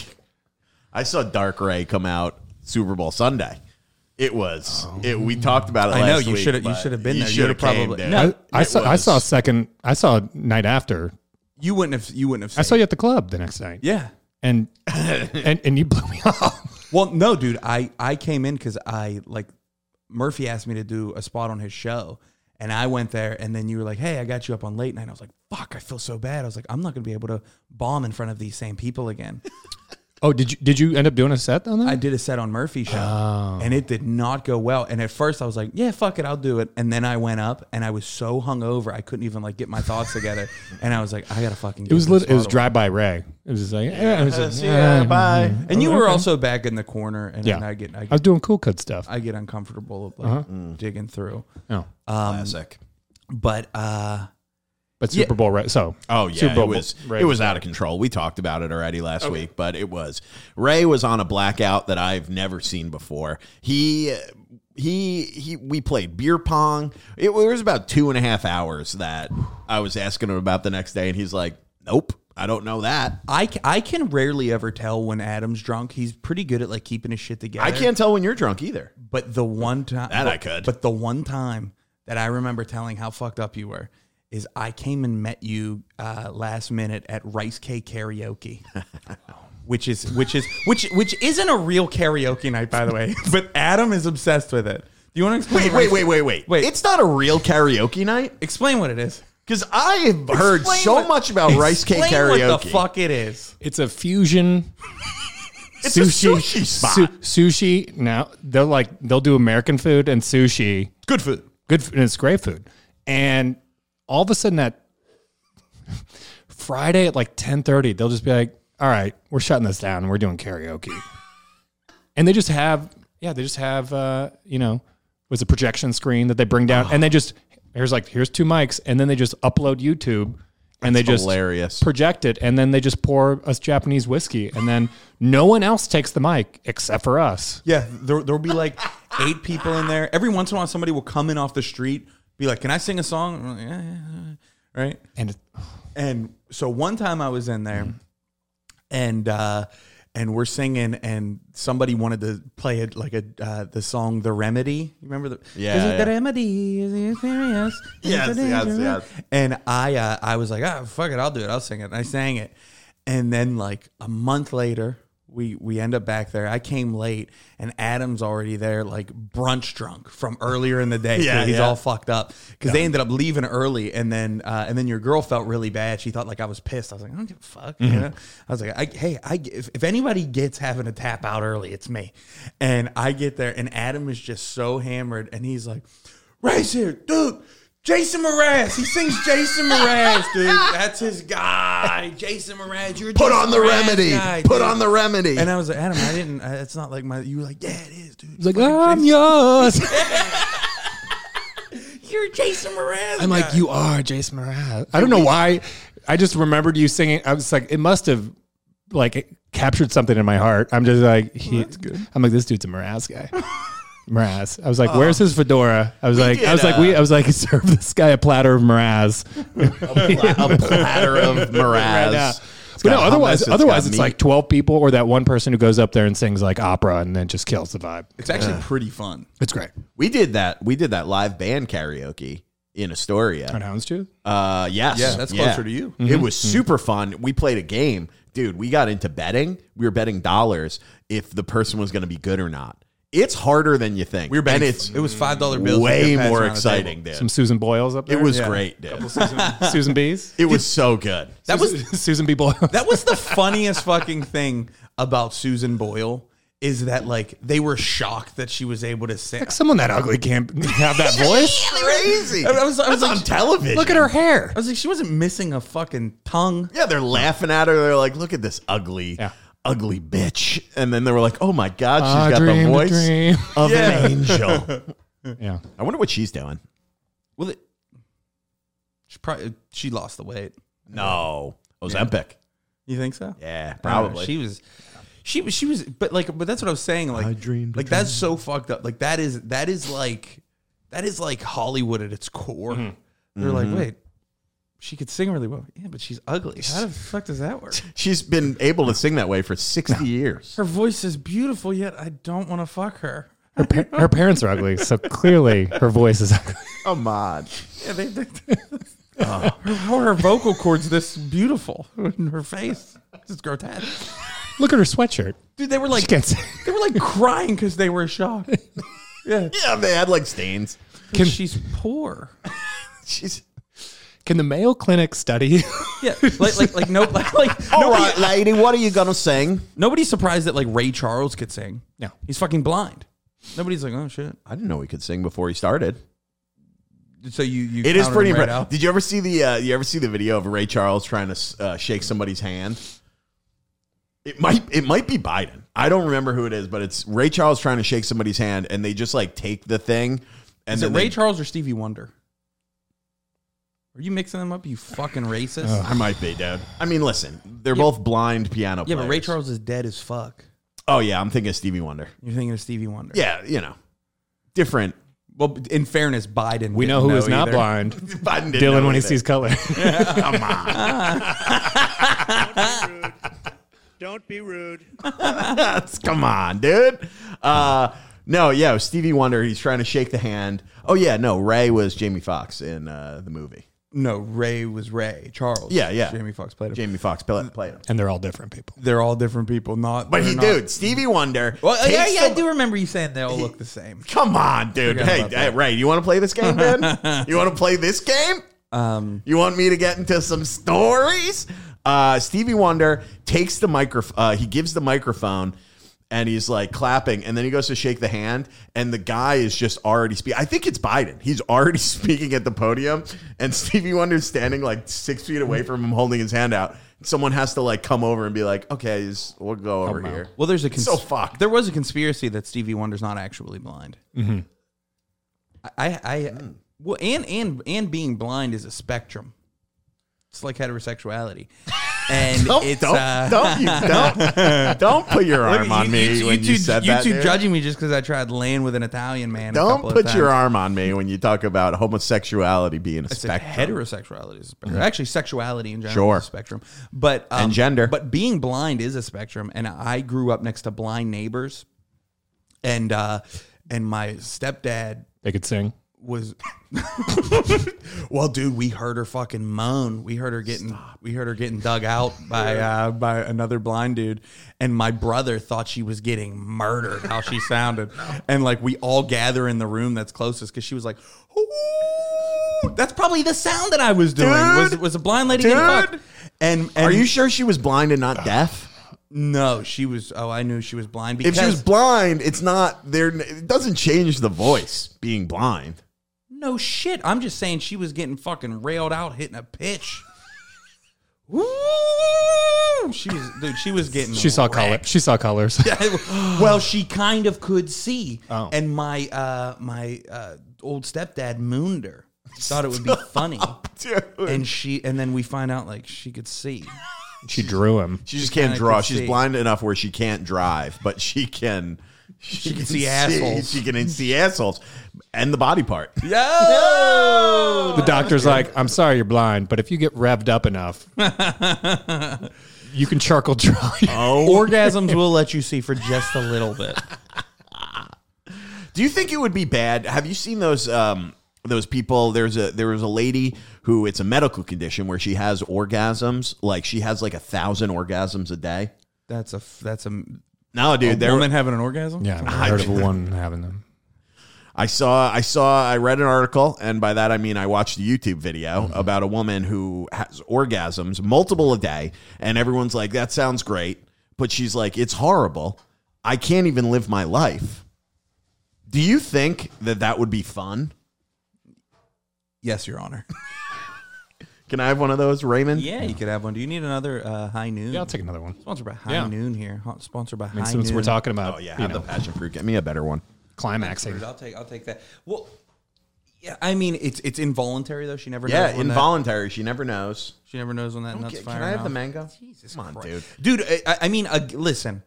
[SPEAKER 1] I saw Dark Ray come out Super Bowl Sunday. It was. It, we talked about it.
[SPEAKER 4] I know,
[SPEAKER 1] last
[SPEAKER 4] you
[SPEAKER 1] week,
[SPEAKER 4] shoulda- you
[SPEAKER 1] but
[SPEAKER 4] should have been there. You
[SPEAKER 1] shoulda
[SPEAKER 4] would've probably-
[SPEAKER 1] came, dude.
[SPEAKER 4] No.
[SPEAKER 5] I, I
[SPEAKER 1] It
[SPEAKER 5] saw. I
[SPEAKER 1] was-
[SPEAKER 5] saw second. I saw night after.
[SPEAKER 4] You wouldn't have. You wouldn't have.
[SPEAKER 5] I
[SPEAKER 4] Said
[SPEAKER 5] saw you at the club the next night.
[SPEAKER 4] Yeah.
[SPEAKER 5] And and and you blew me off.
[SPEAKER 4] Well, no, dude. I I came in because I like Murphy asked me to do a spot on his show, and I went there, and then you were like, "Hey, I got you up on late night." I was like, "Fuck, I feel so bad." I was like, "I'm not gonna be able to bomb in front of these same people again."
[SPEAKER 5] Oh, did you did you end up doing a set on that?
[SPEAKER 4] I did a set on Murphy's show,
[SPEAKER 5] Oh.
[SPEAKER 4] and it did not go well. And at first, I was like, "Yeah, fuck it, I'll do it." And then I went up, and I was so hungover, I couldn't even like get my thoughts together. And I was like, "I gotta fucking."
[SPEAKER 5] It was lit, it was drive by Ray. It was just like yeah, it was just,
[SPEAKER 1] Yeah, bye.
[SPEAKER 4] And you were also back in the corner, and
[SPEAKER 5] Yeah.
[SPEAKER 4] then I get, I
[SPEAKER 5] I was
[SPEAKER 4] get,
[SPEAKER 5] doing cool cut stuff.
[SPEAKER 4] I get uncomfortable like
[SPEAKER 5] Uh-huh.
[SPEAKER 4] digging through.
[SPEAKER 5] No,
[SPEAKER 1] Classic.
[SPEAKER 4] But uh,
[SPEAKER 5] but Super
[SPEAKER 4] Yeah.
[SPEAKER 5] Bowl Ray. So
[SPEAKER 1] Oh yeah,
[SPEAKER 5] Super Bowl
[SPEAKER 1] it was
[SPEAKER 5] Ray
[SPEAKER 1] it was out of control. We talked about it already last week, but it was Ray was on a blackout that I've never seen before. He he he we played beer pong. It was about two and a half hours that I was asking him about the next day, and he's like, "Nope, I don't know that."
[SPEAKER 4] I, ca- I can rarely ever tell when Adam's drunk. He's pretty good at like keeping his shit together.
[SPEAKER 1] I can't tell when you're drunk either.
[SPEAKER 4] But the one time
[SPEAKER 1] That
[SPEAKER 4] but,
[SPEAKER 1] I could.
[SPEAKER 4] But the one time that I remember telling how fucked up you were is I came and met you uh, last minute at Rice Cake Karaoke. Which is which is which which isn't a real karaoke night, by the way. But Adam is obsessed with it. Do you want to explain?
[SPEAKER 1] Wait, wait, wait, wait, wait,
[SPEAKER 4] Wait.
[SPEAKER 1] It's not a real karaoke night
[SPEAKER 4] Explain what it is.
[SPEAKER 1] because I have heard
[SPEAKER 4] Explain
[SPEAKER 1] so
[SPEAKER 4] what-
[SPEAKER 1] much about rice cake
[SPEAKER 4] Explain
[SPEAKER 1] karaoke.
[SPEAKER 4] what the fuck it is.
[SPEAKER 5] it's a fusion.
[SPEAKER 1] It's a sushi spot.
[SPEAKER 5] su- sushi. Now they'll like they'll do American food and sushi.
[SPEAKER 4] Good food.
[SPEAKER 5] Good, f- and it's great food. And all of a sudden that Friday at like ten thirty, they'll just be like, all right, we're shutting this down. We're doing karaoke. And they just have, yeah, they just have, uh, you know, was a projection screen that they bring down. Oh. And they just, here's like, here's two mics. And then they just upload YouTube. And
[SPEAKER 1] That's
[SPEAKER 5] they just
[SPEAKER 1] hilarious.
[SPEAKER 5] project it. And then they just pour us Japanese whiskey. And then no one else takes the mic except for us.
[SPEAKER 6] Yeah, there there'll be like eight people in there. Every once in a while, somebody will come in off the street, be like, "Can I sing a song?" I'm like, yeah, yeah, yeah. Right.
[SPEAKER 5] And it,
[SPEAKER 6] And so one time I was in there, and uh, and we're singing, and somebody wanted to play it like a uh, the song "The Remedy." You remember the?
[SPEAKER 1] Yeah,
[SPEAKER 6] Is it
[SPEAKER 1] yeah.
[SPEAKER 6] the remedy? Is it serious? Is
[SPEAKER 1] Yes,
[SPEAKER 6] it
[SPEAKER 1] yes,
[SPEAKER 6] dangerous?
[SPEAKER 1] yes.
[SPEAKER 6] And I uh, I was like, ah, fuck it, I'll do it. I'll sing it. And I sang it, and then like a month later, we we end up back there. I came late, and Adam's already there, like brunch drunk from earlier in the day.
[SPEAKER 1] Yeah,
[SPEAKER 6] he's
[SPEAKER 1] yeah.
[SPEAKER 6] all fucked up because they ended up leaving early, and then uh, and then your girl felt really bad. She thought like I was pissed. I was like, I don't give a fuck.
[SPEAKER 1] Mm-hmm.
[SPEAKER 6] You know? I was like, I, hey, I if, if anybody gets having to tap out early, it's me. And I get there, and Adam is just so hammered, and he's like, Ray's here, dude. Jason Mraz. He sings Jason Mraz, dude. That's his guy. Jason Mraz. You're a
[SPEAKER 1] Put
[SPEAKER 6] Jason
[SPEAKER 1] on the
[SPEAKER 6] Mraz
[SPEAKER 1] remedy.
[SPEAKER 6] guy,
[SPEAKER 1] Put
[SPEAKER 6] dude.
[SPEAKER 1] on the remedy.
[SPEAKER 6] And I was like, Adam, I didn't. Uh, it's not like my. You were like, yeah, it is, dude.
[SPEAKER 5] it's like, I'm yours.
[SPEAKER 6] You're Jason Mraz.
[SPEAKER 5] I'm like,
[SPEAKER 6] guy.
[SPEAKER 5] you are Jason Mraz. I don't know why. I just remembered you singing. I was like, it must have like it captured something in my heart. I'm just like, he,
[SPEAKER 6] that's good.
[SPEAKER 5] I'm like, this dude's a Mraz guy. Mraz. I was like, where's his fedora? I was like,
[SPEAKER 1] did,
[SPEAKER 5] I was like,
[SPEAKER 1] uh,
[SPEAKER 5] we. I was like, serve this guy a platter of Mraz.
[SPEAKER 1] a platter of Mraz.
[SPEAKER 5] now.
[SPEAKER 1] It's
[SPEAKER 5] But no,
[SPEAKER 1] got
[SPEAKER 5] otherwise,
[SPEAKER 1] hummus, it's
[SPEAKER 5] otherwise
[SPEAKER 1] got
[SPEAKER 5] it's
[SPEAKER 1] meat.
[SPEAKER 5] like twelve people or that one person who goes up there and sings like opera and then just kills the vibe.
[SPEAKER 6] It's actually pretty fun.
[SPEAKER 5] It's great.
[SPEAKER 1] we did that. We did that live band karaoke in Astoria.
[SPEAKER 5] On Houndstooth?
[SPEAKER 1] Uh, yes.
[SPEAKER 6] Yeah, that's closer to you.
[SPEAKER 1] It was super fun. We played a game. Dude, we got into betting. We were betting dollars if the person was going to be good or not. It's harder than you think.
[SPEAKER 6] We were betting.
[SPEAKER 1] and it's
[SPEAKER 6] It was five dollar bills.
[SPEAKER 1] way
[SPEAKER 6] We kept
[SPEAKER 1] more
[SPEAKER 6] passing around the
[SPEAKER 1] exciting,
[SPEAKER 6] table.
[SPEAKER 1] dude.
[SPEAKER 5] Some Susan Boyles up there.
[SPEAKER 1] It was
[SPEAKER 6] Yeah.
[SPEAKER 1] great, dude.
[SPEAKER 5] Susan B's.
[SPEAKER 1] It was so good.
[SPEAKER 6] That was
[SPEAKER 5] Susan B. Boyle.
[SPEAKER 6] that was the funniest fucking thing about Susan Boyle is that like they were shocked that she was able to sing.
[SPEAKER 5] Someone that ugly can't have that voice.
[SPEAKER 1] crazy.
[SPEAKER 6] I was, I was
[SPEAKER 1] That's
[SPEAKER 6] like,
[SPEAKER 1] on television.
[SPEAKER 5] Look at her hair.
[SPEAKER 6] I was like, she wasn't missing a fucking tongue.
[SPEAKER 1] Yeah, they're laughing at her. They're like, look at this ugly,
[SPEAKER 5] Yeah.
[SPEAKER 1] ugly bitch. And then they were like, oh my God, she's
[SPEAKER 5] I
[SPEAKER 1] got the
[SPEAKER 5] dreamed a
[SPEAKER 1] voice
[SPEAKER 5] dream.
[SPEAKER 1] of an angel.
[SPEAKER 5] Yeah.
[SPEAKER 1] I wonder what she's doing.
[SPEAKER 6] Well, it, she probably she lost the weight.
[SPEAKER 1] No. Ozempic.
[SPEAKER 6] You think so?
[SPEAKER 1] Yeah,
[SPEAKER 6] Uh,
[SPEAKER 1] probably.
[SPEAKER 6] she was, she was, she was, but like, but that's what I was saying. Like,
[SPEAKER 1] I dreamed a
[SPEAKER 6] like that's so fucked up. Like that is that is like that is like Hollywood at its core. They're like, wait, she could sing really well. Yeah, but she's ugly. How the fuck does that work?
[SPEAKER 1] She's been able to sing that way for sixty years.
[SPEAKER 6] Her voice is beautiful, yet I don't want to fuck her.
[SPEAKER 5] Her, pa- her parents are ugly, so clearly her voice is ugly.
[SPEAKER 1] Come on.
[SPEAKER 6] Yeah, they, they, her, how are her vocal cords this beautiful in her face? It's grotesque.
[SPEAKER 5] Look at her sweatshirt.
[SPEAKER 6] Dude, they were
[SPEAKER 5] She
[SPEAKER 6] like
[SPEAKER 5] can't sing.
[SPEAKER 6] they were like crying because they were shocked. Yeah,
[SPEAKER 1] Yeah, they had like stains.
[SPEAKER 6] Can, she's poor.
[SPEAKER 1] She's
[SPEAKER 5] Can the Mayo Clinic study?
[SPEAKER 6] Yeah, like like like no like, like
[SPEAKER 1] all
[SPEAKER 6] nobody,
[SPEAKER 1] right, lady. What are you gonna sing?
[SPEAKER 6] nobody's surprised that like Ray Charles could sing.
[SPEAKER 5] No.
[SPEAKER 6] He's fucking blind. Nobody's like, oh shit.
[SPEAKER 1] I didn't know he could sing before he started.
[SPEAKER 6] So you you
[SPEAKER 1] It is
[SPEAKER 6] counted
[SPEAKER 1] pretty
[SPEAKER 6] him right
[SPEAKER 1] impressive.
[SPEAKER 6] out?
[SPEAKER 1] Did you ever see the? Uh, you ever see the video of Ray Charles trying to uh, shake somebody's hand? It might. It might be Biden. I don't remember who it is, but it's Ray Charles trying to shake somebody's hand, and they just like take the thing. And
[SPEAKER 6] Is it
[SPEAKER 1] then
[SPEAKER 6] Ray
[SPEAKER 1] they,
[SPEAKER 6] Charles or Stevie Wonder? Are you mixing them up? You fucking racist.
[SPEAKER 1] I might be, dude. I mean, listen, they're both blind piano
[SPEAKER 6] yeah,
[SPEAKER 1] players.
[SPEAKER 6] but Ray Charles is dead as fuck.
[SPEAKER 1] Oh yeah, I'm thinking of Stevie Wonder.
[SPEAKER 6] You're thinking of Stevie Wonder.
[SPEAKER 1] Yeah, you know, different.
[SPEAKER 6] Well, in fairness, Biden.
[SPEAKER 5] We know
[SPEAKER 6] didn't
[SPEAKER 5] who is not
[SPEAKER 6] either.
[SPEAKER 5] blind.
[SPEAKER 1] Biden didn't
[SPEAKER 5] Dylan
[SPEAKER 1] know
[SPEAKER 5] when he
[SPEAKER 1] either.
[SPEAKER 5] sees color.
[SPEAKER 1] Come on.
[SPEAKER 7] Don't be rude.
[SPEAKER 1] Come on, dude. Uh, no, yeah, it was Stevie Wonder. He's trying to shake the hand. Oh yeah, no, Ray was Jamie Foxx in uh, the movie.
[SPEAKER 6] No, Ray was Ray Charles.
[SPEAKER 1] Yeah, yeah.
[SPEAKER 6] Jamie Foxx played him.
[SPEAKER 1] Jamie Foxx played, played him.
[SPEAKER 5] And they're all different people.
[SPEAKER 6] They're all different people. Not,
[SPEAKER 1] But
[SPEAKER 6] they're
[SPEAKER 1] he,
[SPEAKER 6] not-
[SPEAKER 1] dude, Stevie Wonder.
[SPEAKER 6] Well, yeah,
[SPEAKER 1] takes
[SPEAKER 6] yeah, I
[SPEAKER 1] the-
[SPEAKER 6] do remember you saying they all look the same.
[SPEAKER 1] Come on, dude.
[SPEAKER 6] Forgot
[SPEAKER 1] Hey,
[SPEAKER 6] about
[SPEAKER 1] hey,
[SPEAKER 6] that.
[SPEAKER 1] Ray, you want to play this game, dude? You want to play this game?
[SPEAKER 6] Um,
[SPEAKER 1] You want me to get into some stories? Uh, Stevie Wonder takes the microphone. Uh, he gives the microphone and he's like clapping, and then he goes to shake the hand, and the guy is just already speaking. I think it's Biden. He's already speaking at the podium, and Stevie Wonder's standing like six feet away from him, holding his hand out. Someone has to like come over and be like, "Okay, just, we'll go over here."
[SPEAKER 6] Well, there's a cons-
[SPEAKER 1] so fucked.
[SPEAKER 6] There was a conspiracy that Stevie Wonder's not actually blind.
[SPEAKER 5] Mm-hmm.
[SPEAKER 6] I, I, I well, and and and being blind is a spectrum. It's like heterosexuality, and
[SPEAKER 1] Don't
[SPEAKER 6] it's
[SPEAKER 1] don't
[SPEAKER 6] uh,
[SPEAKER 1] don't, you, don't don't put your arm
[SPEAKER 6] Look,
[SPEAKER 1] on
[SPEAKER 6] you,
[SPEAKER 1] me
[SPEAKER 6] you,
[SPEAKER 1] when
[SPEAKER 6] you,
[SPEAKER 1] you
[SPEAKER 6] two,
[SPEAKER 1] said
[SPEAKER 6] you
[SPEAKER 1] that.
[SPEAKER 6] two
[SPEAKER 1] dude.
[SPEAKER 6] judging me just because I tried laying with an Italian man. a
[SPEAKER 1] Don't
[SPEAKER 6] couple
[SPEAKER 1] put
[SPEAKER 6] of
[SPEAKER 1] your
[SPEAKER 6] times.
[SPEAKER 1] arm on me when you talk about homosexuality being a
[SPEAKER 6] I said
[SPEAKER 1] spectrum.
[SPEAKER 6] heterosexuality is a spectrum. Actually, sexuality in general
[SPEAKER 1] Sure.
[SPEAKER 6] is a spectrum. But um,
[SPEAKER 1] And gender.
[SPEAKER 6] But being blind is a spectrum. And I grew up next to blind neighbors, and uh, and my stepdad
[SPEAKER 5] They could sing.
[SPEAKER 6] was well, dude, we heard her fucking moan. We heard her getting we heard her getting dug out by uh, by another blind dude, and my brother thought she was getting murdered. How she sounded, and like we all gather in the room that's closest because she was like, "Ooh." That's probably the sound that I was doing.
[SPEAKER 1] Dude.
[SPEAKER 6] was was a blind lady getting
[SPEAKER 1] Dude.
[SPEAKER 6] fucked. And, and
[SPEAKER 1] Are you sure she was blind and not deaf?
[SPEAKER 6] No, she was. Oh, I knew she was blind because
[SPEAKER 1] If she was blind, it's not there. It doesn't change the voice being blind.
[SPEAKER 6] no shit. I'm just saying she was getting fucking railed out, hitting a pitch. Woo! She was, dude. She was getting.
[SPEAKER 5] She saw color.
[SPEAKER 6] wrecked.
[SPEAKER 5] She saw colors.
[SPEAKER 6] Well, she kind of could see,
[SPEAKER 5] Oh.
[SPEAKER 6] and my uh, my uh, old stepdad mooned her. Thought it would be funny,
[SPEAKER 1] Dude.
[SPEAKER 6] and she and then we find out like she could see.
[SPEAKER 5] She drew him.
[SPEAKER 1] She just can't
[SPEAKER 6] kinda
[SPEAKER 1] draw.
[SPEAKER 6] could
[SPEAKER 1] She's
[SPEAKER 6] see.
[SPEAKER 1] blind enough where she can't drive, but she can. She,
[SPEAKER 6] can see assholes.
[SPEAKER 1] She can see assholes and the body part.
[SPEAKER 6] Yo!
[SPEAKER 5] The doctor's like, I'm sorry you're blind, but if you get revved up enough, you can charcoal draw.
[SPEAKER 1] Oh,
[SPEAKER 6] Orgasms will let you see for just a little bit.
[SPEAKER 1] do you think it would be bad? Have you seen those? Um, those people. There's a there was a lady who it's a medical condition where she has orgasms. Like she has like a thousand orgasms a day.
[SPEAKER 6] That's a that's a,
[SPEAKER 1] No, dude,
[SPEAKER 6] a
[SPEAKER 1] there.
[SPEAKER 6] woman having an orgasm.
[SPEAKER 5] Yeah, I heard of one having them.
[SPEAKER 1] I saw, I saw, I read an article, and by that I mean I watched a YouTube video
[SPEAKER 6] Mm-hmm.
[SPEAKER 1] about a woman who has orgasms, multiple a day, and everyone's like, "That sounds great," but she's like, "It's horrible. I can't even live my life." Do you think that that would be fun?
[SPEAKER 6] Yes, Your Honor.
[SPEAKER 1] Can I have one of those, Raymond?
[SPEAKER 6] Yeah, you could have one. Do you need another uh, High Noon?
[SPEAKER 5] Yeah, I'll take another one.
[SPEAKER 6] Sponsored by High
[SPEAKER 5] Yeah.
[SPEAKER 6] Noon here. Hot- Sponsored by
[SPEAKER 5] I mean,
[SPEAKER 6] High
[SPEAKER 5] since
[SPEAKER 6] Noon.
[SPEAKER 5] we're talking about,
[SPEAKER 1] Oh yeah,
[SPEAKER 5] you
[SPEAKER 1] have
[SPEAKER 5] know,
[SPEAKER 1] the passion fruit. Get me a better one.
[SPEAKER 5] climaxing.
[SPEAKER 6] I'll take I'll take that. Well, yeah, I mean it's it's involuntary though. She never
[SPEAKER 1] Yeah,
[SPEAKER 6] knows when
[SPEAKER 1] involuntary. She never knows.
[SPEAKER 6] that, she never knows when that nuts
[SPEAKER 1] Can,
[SPEAKER 6] fire.
[SPEAKER 1] can I have the
[SPEAKER 6] off.
[SPEAKER 1] mango?
[SPEAKER 6] Jesus
[SPEAKER 1] Come on,
[SPEAKER 6] Christ.
[SPEAKER 1] dude.
[SPEAKER 6] Dude, I, I mean, uh, listen.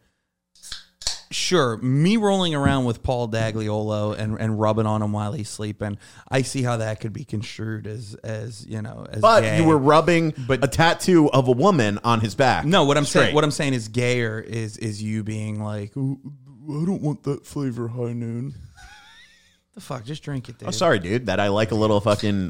[SPEAKER 6] Sure, me rolling around with Paul Dagliolo and, and rubbing on him while he's sleeping, I see how that could be construed as as you know as
[SPEAKER 1] But
[SPEAKER 6] gay.
[SPEAKER 1] you were rubbing
[SPEAKER 6] But-
[SPEAKER 1] a tattoo of a woman on his back.
[SPEAKER 6] No, what I'm
[SPEAKER 1] Straight.
[SPEAKER 6] saying, what I'm saying is gayer is is you being like, "Ooh, I don't want that flavor, High Noon. The fuck, just drink it, dude.
[SPEAKER 1] Oh, sorry, dude, that I like a little fucking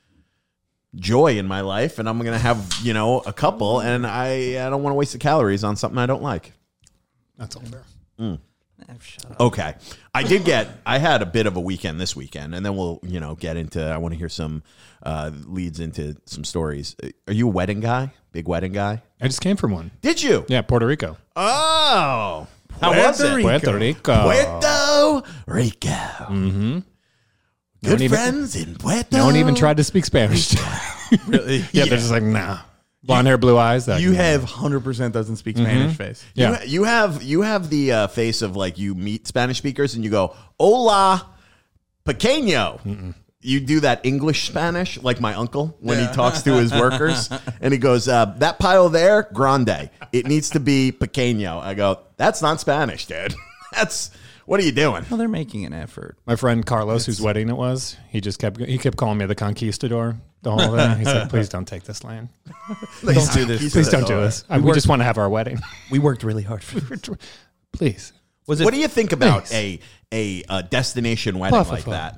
[SPEAKER 1] joy in my life, and I'm gonna have you know a couple, and I I don't want to waste the calories on something I don't like.
[SPEAKER 5] That's all fair.
[SPEAKER 6] Ah, shut up.
[SPEAKER 1] Okay, I did get I had a bit of a weekend this weekend, and then we'll you know get into I want to hear some uh, leads into some stories. Are you a wedding guy? Big wedding guy?
[SPEAKER 5] I just came from one.
[SPEAKER 1] Did you?
[SPEAKER 5] Yeah, Puerto Rico.
[SPEAKER 1] Oh, how was it?
[SPEAKER 5] Puerto Rico.
[SPEAKER 1] Puerto Rico. Mm-hmm. Good
[SPEAKER 5] Don't even-
[SPEAKER 1] friends in Puerto.
[SPEAKER 5] No one even tried to speak Spanish.
[SPEAKER 6] Really?
[SPEAKER 5] yeah, they're just like, nah. Blonde hair, blue eyes. That
[SPEAKER 6] You have one hundred percent doesn't speak Spanish face.
[SPEAKER 5] Yeah.
[SPEAKER 1] You, you have you have the uh, face of like you meet Spanish speakers and you go hola pequeño. You do that English Spanish like my uncle when he talks to his workers and he goes uh, that pile there grande. It needs to be pequeño. I go that's not Spanish, dude. That's what are you doing?
[SPEAKER 6] Well, they're making an effort.
[SPEAKER 5] My friend Carlos, whose wedding it was, he just kept he kept calling me the conquistador the whole day. He's like, please don't take this land.
[SPEAKER 1] Please
[SPEAKER 6] do this.
[SPEAKER 5] Please don't do this. I, we just want to have our wedding.
[SPEAKER 6] We worked really hard for it.
[SPEAKER 5] Please.
[SPEAKER 6] Was it?
[SPEAKER 1] What do you think about
[SPEAKER 5] Thanks.
[SPEAKER 1] a, a a destination wedding
[SPEAKER 5] Puff,
[SPEAKER 1] like
[SPEAKER 5] puff.
[SPEAKER 1] that?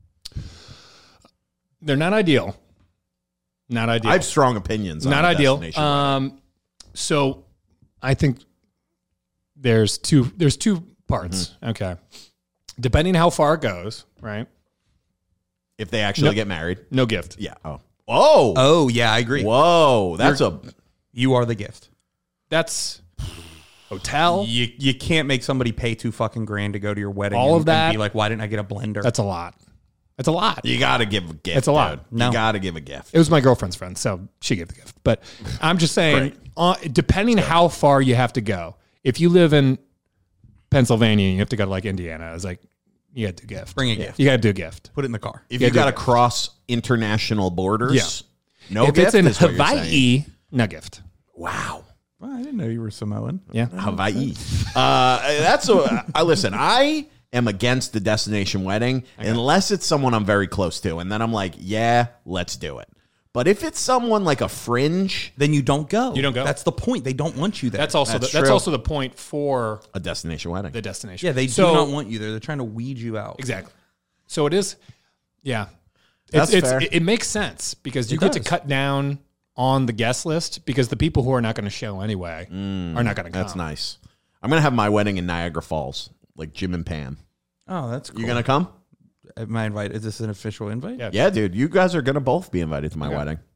[SPEAKER 5] They're not ideal. Not ideal.
[SPEAKER 1] I have strong opinions on
[SPEAKER 5] not
[SPEAKER 1] a
[SPEAKER 5] ideal.
[SPEAKER 1] destination wedding.
[SPEAKER 5] Um, so I think there's two there's two parts.
[SPEAKER 1] Mm-hmm.
[SPEAKER 5] Okay. Depending how far it goes, right?
[SPEAKER 1] If they actually
[SPEAKER 5] No.
[SPEAKER 1] get married.
[SPEAKER 5] No gift.
[SPEAKER 1] Yeah. Oh. Oh.
[SPEAKER 6] Oh yeah, I agree.
[SPEAKER 1] Whoa. That's a
[SPEAKER 6] You are the gift.
[SPEAKER 5] That's hotel.
[SPEAKER 6] You you can't make somebody pay two fucking grand to go to your wedding.
[SPEAKER 5] All
[SPEAKER 6] and,
[SPEAKER 5] of that.
[SPEAKER 6] And be like, why didn't I get a blender?
[SPEAKER 5] That's a lot. That's a lot.
[SPEAKER 1] You got to give a gift.
[SPEAKER 5] It's a lot.
[SPEAKER 1] Dude.
[SPEAKER 4] No.
[SPEAKER 1] You got to give a gift.
[SPEAKER 5] It was my girlfriend's friend, so she gave the gift. But I'm just saying, uh, depending how far you have to go, if you live in Pennsylvania and you have to go to like Indiana, I was like, you got to do a gift.
[SPEAKER 6] Bring a gift.
[SPEAKER 5] You got to do a gift.
[SPEAKER 6] Put it in the car.
[SPEAKER 1] If
[SPEAKER 5] Yeah,
[SPEAKER 1] you got to
[SPEAKER 5] dude.
[SPEAKER 1] cross international borders,
[SPEAKER 5] Yeah.
[SPEAKER 1] no
[SPEAKER 5] if
[SPEAKER 1] gift
[SPEAKER 5] it's in
[SPEAKER 1] is what you're saying.
[SPEAKER 5] Hawaii, no gift.
[SPEAKER 1] Wow.
[SPEAKER 6] Well, I didn't know you were Samoan.
[SPEAKER 5] Yeah.
[SPEAKER 1] Hawaii. Uh, that's a. I listen. I am against the destination wedding unless it's someone I'm very close to, and then I'm like, yeah, let's do it. But if it's someone like a fringe,
[SPEAKER 6] Then you don't go.
[SPEAKER 5] You don't go.
[SPEAKER 6] That's the point. They don't want you there.
[SPEAKER 5] That's also
[SPEAKER 1] That's
[SPEAKER 5] the, that's
[SPEAKER 1] true.
[SPEAKER 5] also the point for
[SPEAKER 1] a destination wedding.
[SPEAKER 5] the destination.
[SPEAKER 6] yeah. They
[SPEAKER 5] So-
[SPEAKER 6] do not want you there. They're trying to weed you out.
[SPEAKER 5] Exactly. So it is, yeah.
[SPEAKER 1] That's
[SPEAKER 5] it's,
[SPEAKER 1] fair.
[SPEAKER 5] It's, it, it makes sense because you
[SPEAKER 6] It
[SPEAKER 5] get to
[SPEAKER 6] does.
[SPEAKER 5] cut down on the guest list because the people who are not going to show anyway are not going to come.
[SPEAKER 1] That's nice. I'm gonna have my wedding in Niagara Falls, like Jim and Pam.
[SPEAKER 6] Oh, that's cool.
[SPEAKER 1] You gonna come?
[SPEAKER 6] Am I invited? Is this an official invite?
[SPEAKER 5] Yeah.
[SPEAKER 1] Yeah, dude. You guys are gonna both be invited to my
[SPEAKER 5] Okay.
[SPEAKER 1] wedding.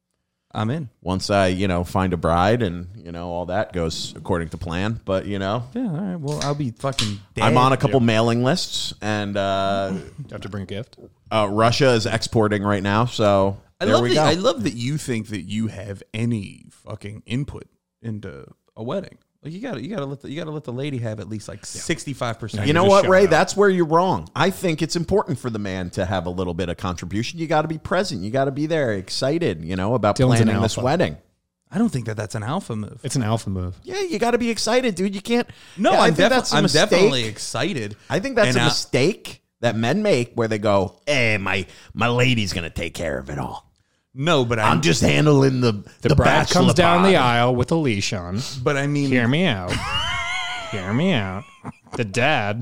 [SPEAKER 6] I'm in.
[SPEAKER 1] Once I, you know, find a bride and you know all that goes according to plan. But you know,
[SPEAKER 6] Yeah. All right. Well, I'll be fucking dead.
[SPEAKER 1] I'm on a couple mailing lists, and uh,
[SPEAKER 5] You have to bring a gift.
[SPEAKER 1] uh, Russia is exporting right now. So
[SPEAKER 6] I
[SPEAKER 1] there
[SPEAKER 6] love
[SPEAKER 1] we
[SPEAKER 6] that.
[SPEAKER 1] go.
[SPEAKER 6] I love that you think that you have any fucking input into a wedding. Like you got to you got to let the, you got to let the lady have at least like sixty-five percent.
[SPEAKER 1] You know
[SPEAKER 5] just
[SPEAKER 1] what,
[SPEAKER 5] show
[SPEAKER 1] Ray?
[SPEAKER 5] up.
[SPEAKER 1] That's where you're wrong. I think it's important for the man to have a little bit of contribution. You got to be present. You got to be there, excited, you know, about
[SPEAKER 5] Dylan's an
[SPEAKER 1] planning this
[SPEAKER 5] alpha.
[SPEAKER 1] wedding.
[SPEAKER 6] I don't think that that's an alpha move.
[SPEAKER 5] It's an alpha move.
[SPEAKER 1] Yeah, you got to be excited, dude. You can't.
[SPEAKER 6] No,
[SPEAKER 1] Yeah, I
[SPEAKER 6] I'm,
[SPEAKER 1] think
[SPEAKER 6] defi-
[SPEAKER 1] that's a
[SPEAKER 6] I'm
[SPEAKER 1] mistake.
[SPEAKER 6] definitely excited.
[SPEAKER 1] I think that's
[SPEAKER 6] And
[SPEAKER 1] a
[SPEAKER 6] I-
[SPEAKER 1] mistake that men make where they go, "Hey, my my lady's gonna take care of it all.
[SPEAKER 6] No, but
[SPEAKER 1] I'm
[SPEAKER 6] I'm
[SPEAKER 1] just handling the
[SPEAKER 5] The,
[SPEAKER 1] the,
[SPEAKER 5] bride
[SPEAKER 1] bachelor
[SPEAKER 5] comes down the
[SPEAKER 1] pod."
[SPEAKER 5] aisle with a leash on.
[SPEAKER 6] But I mean,
[SPEAKER 5] Hear me out. Hear me out. The dad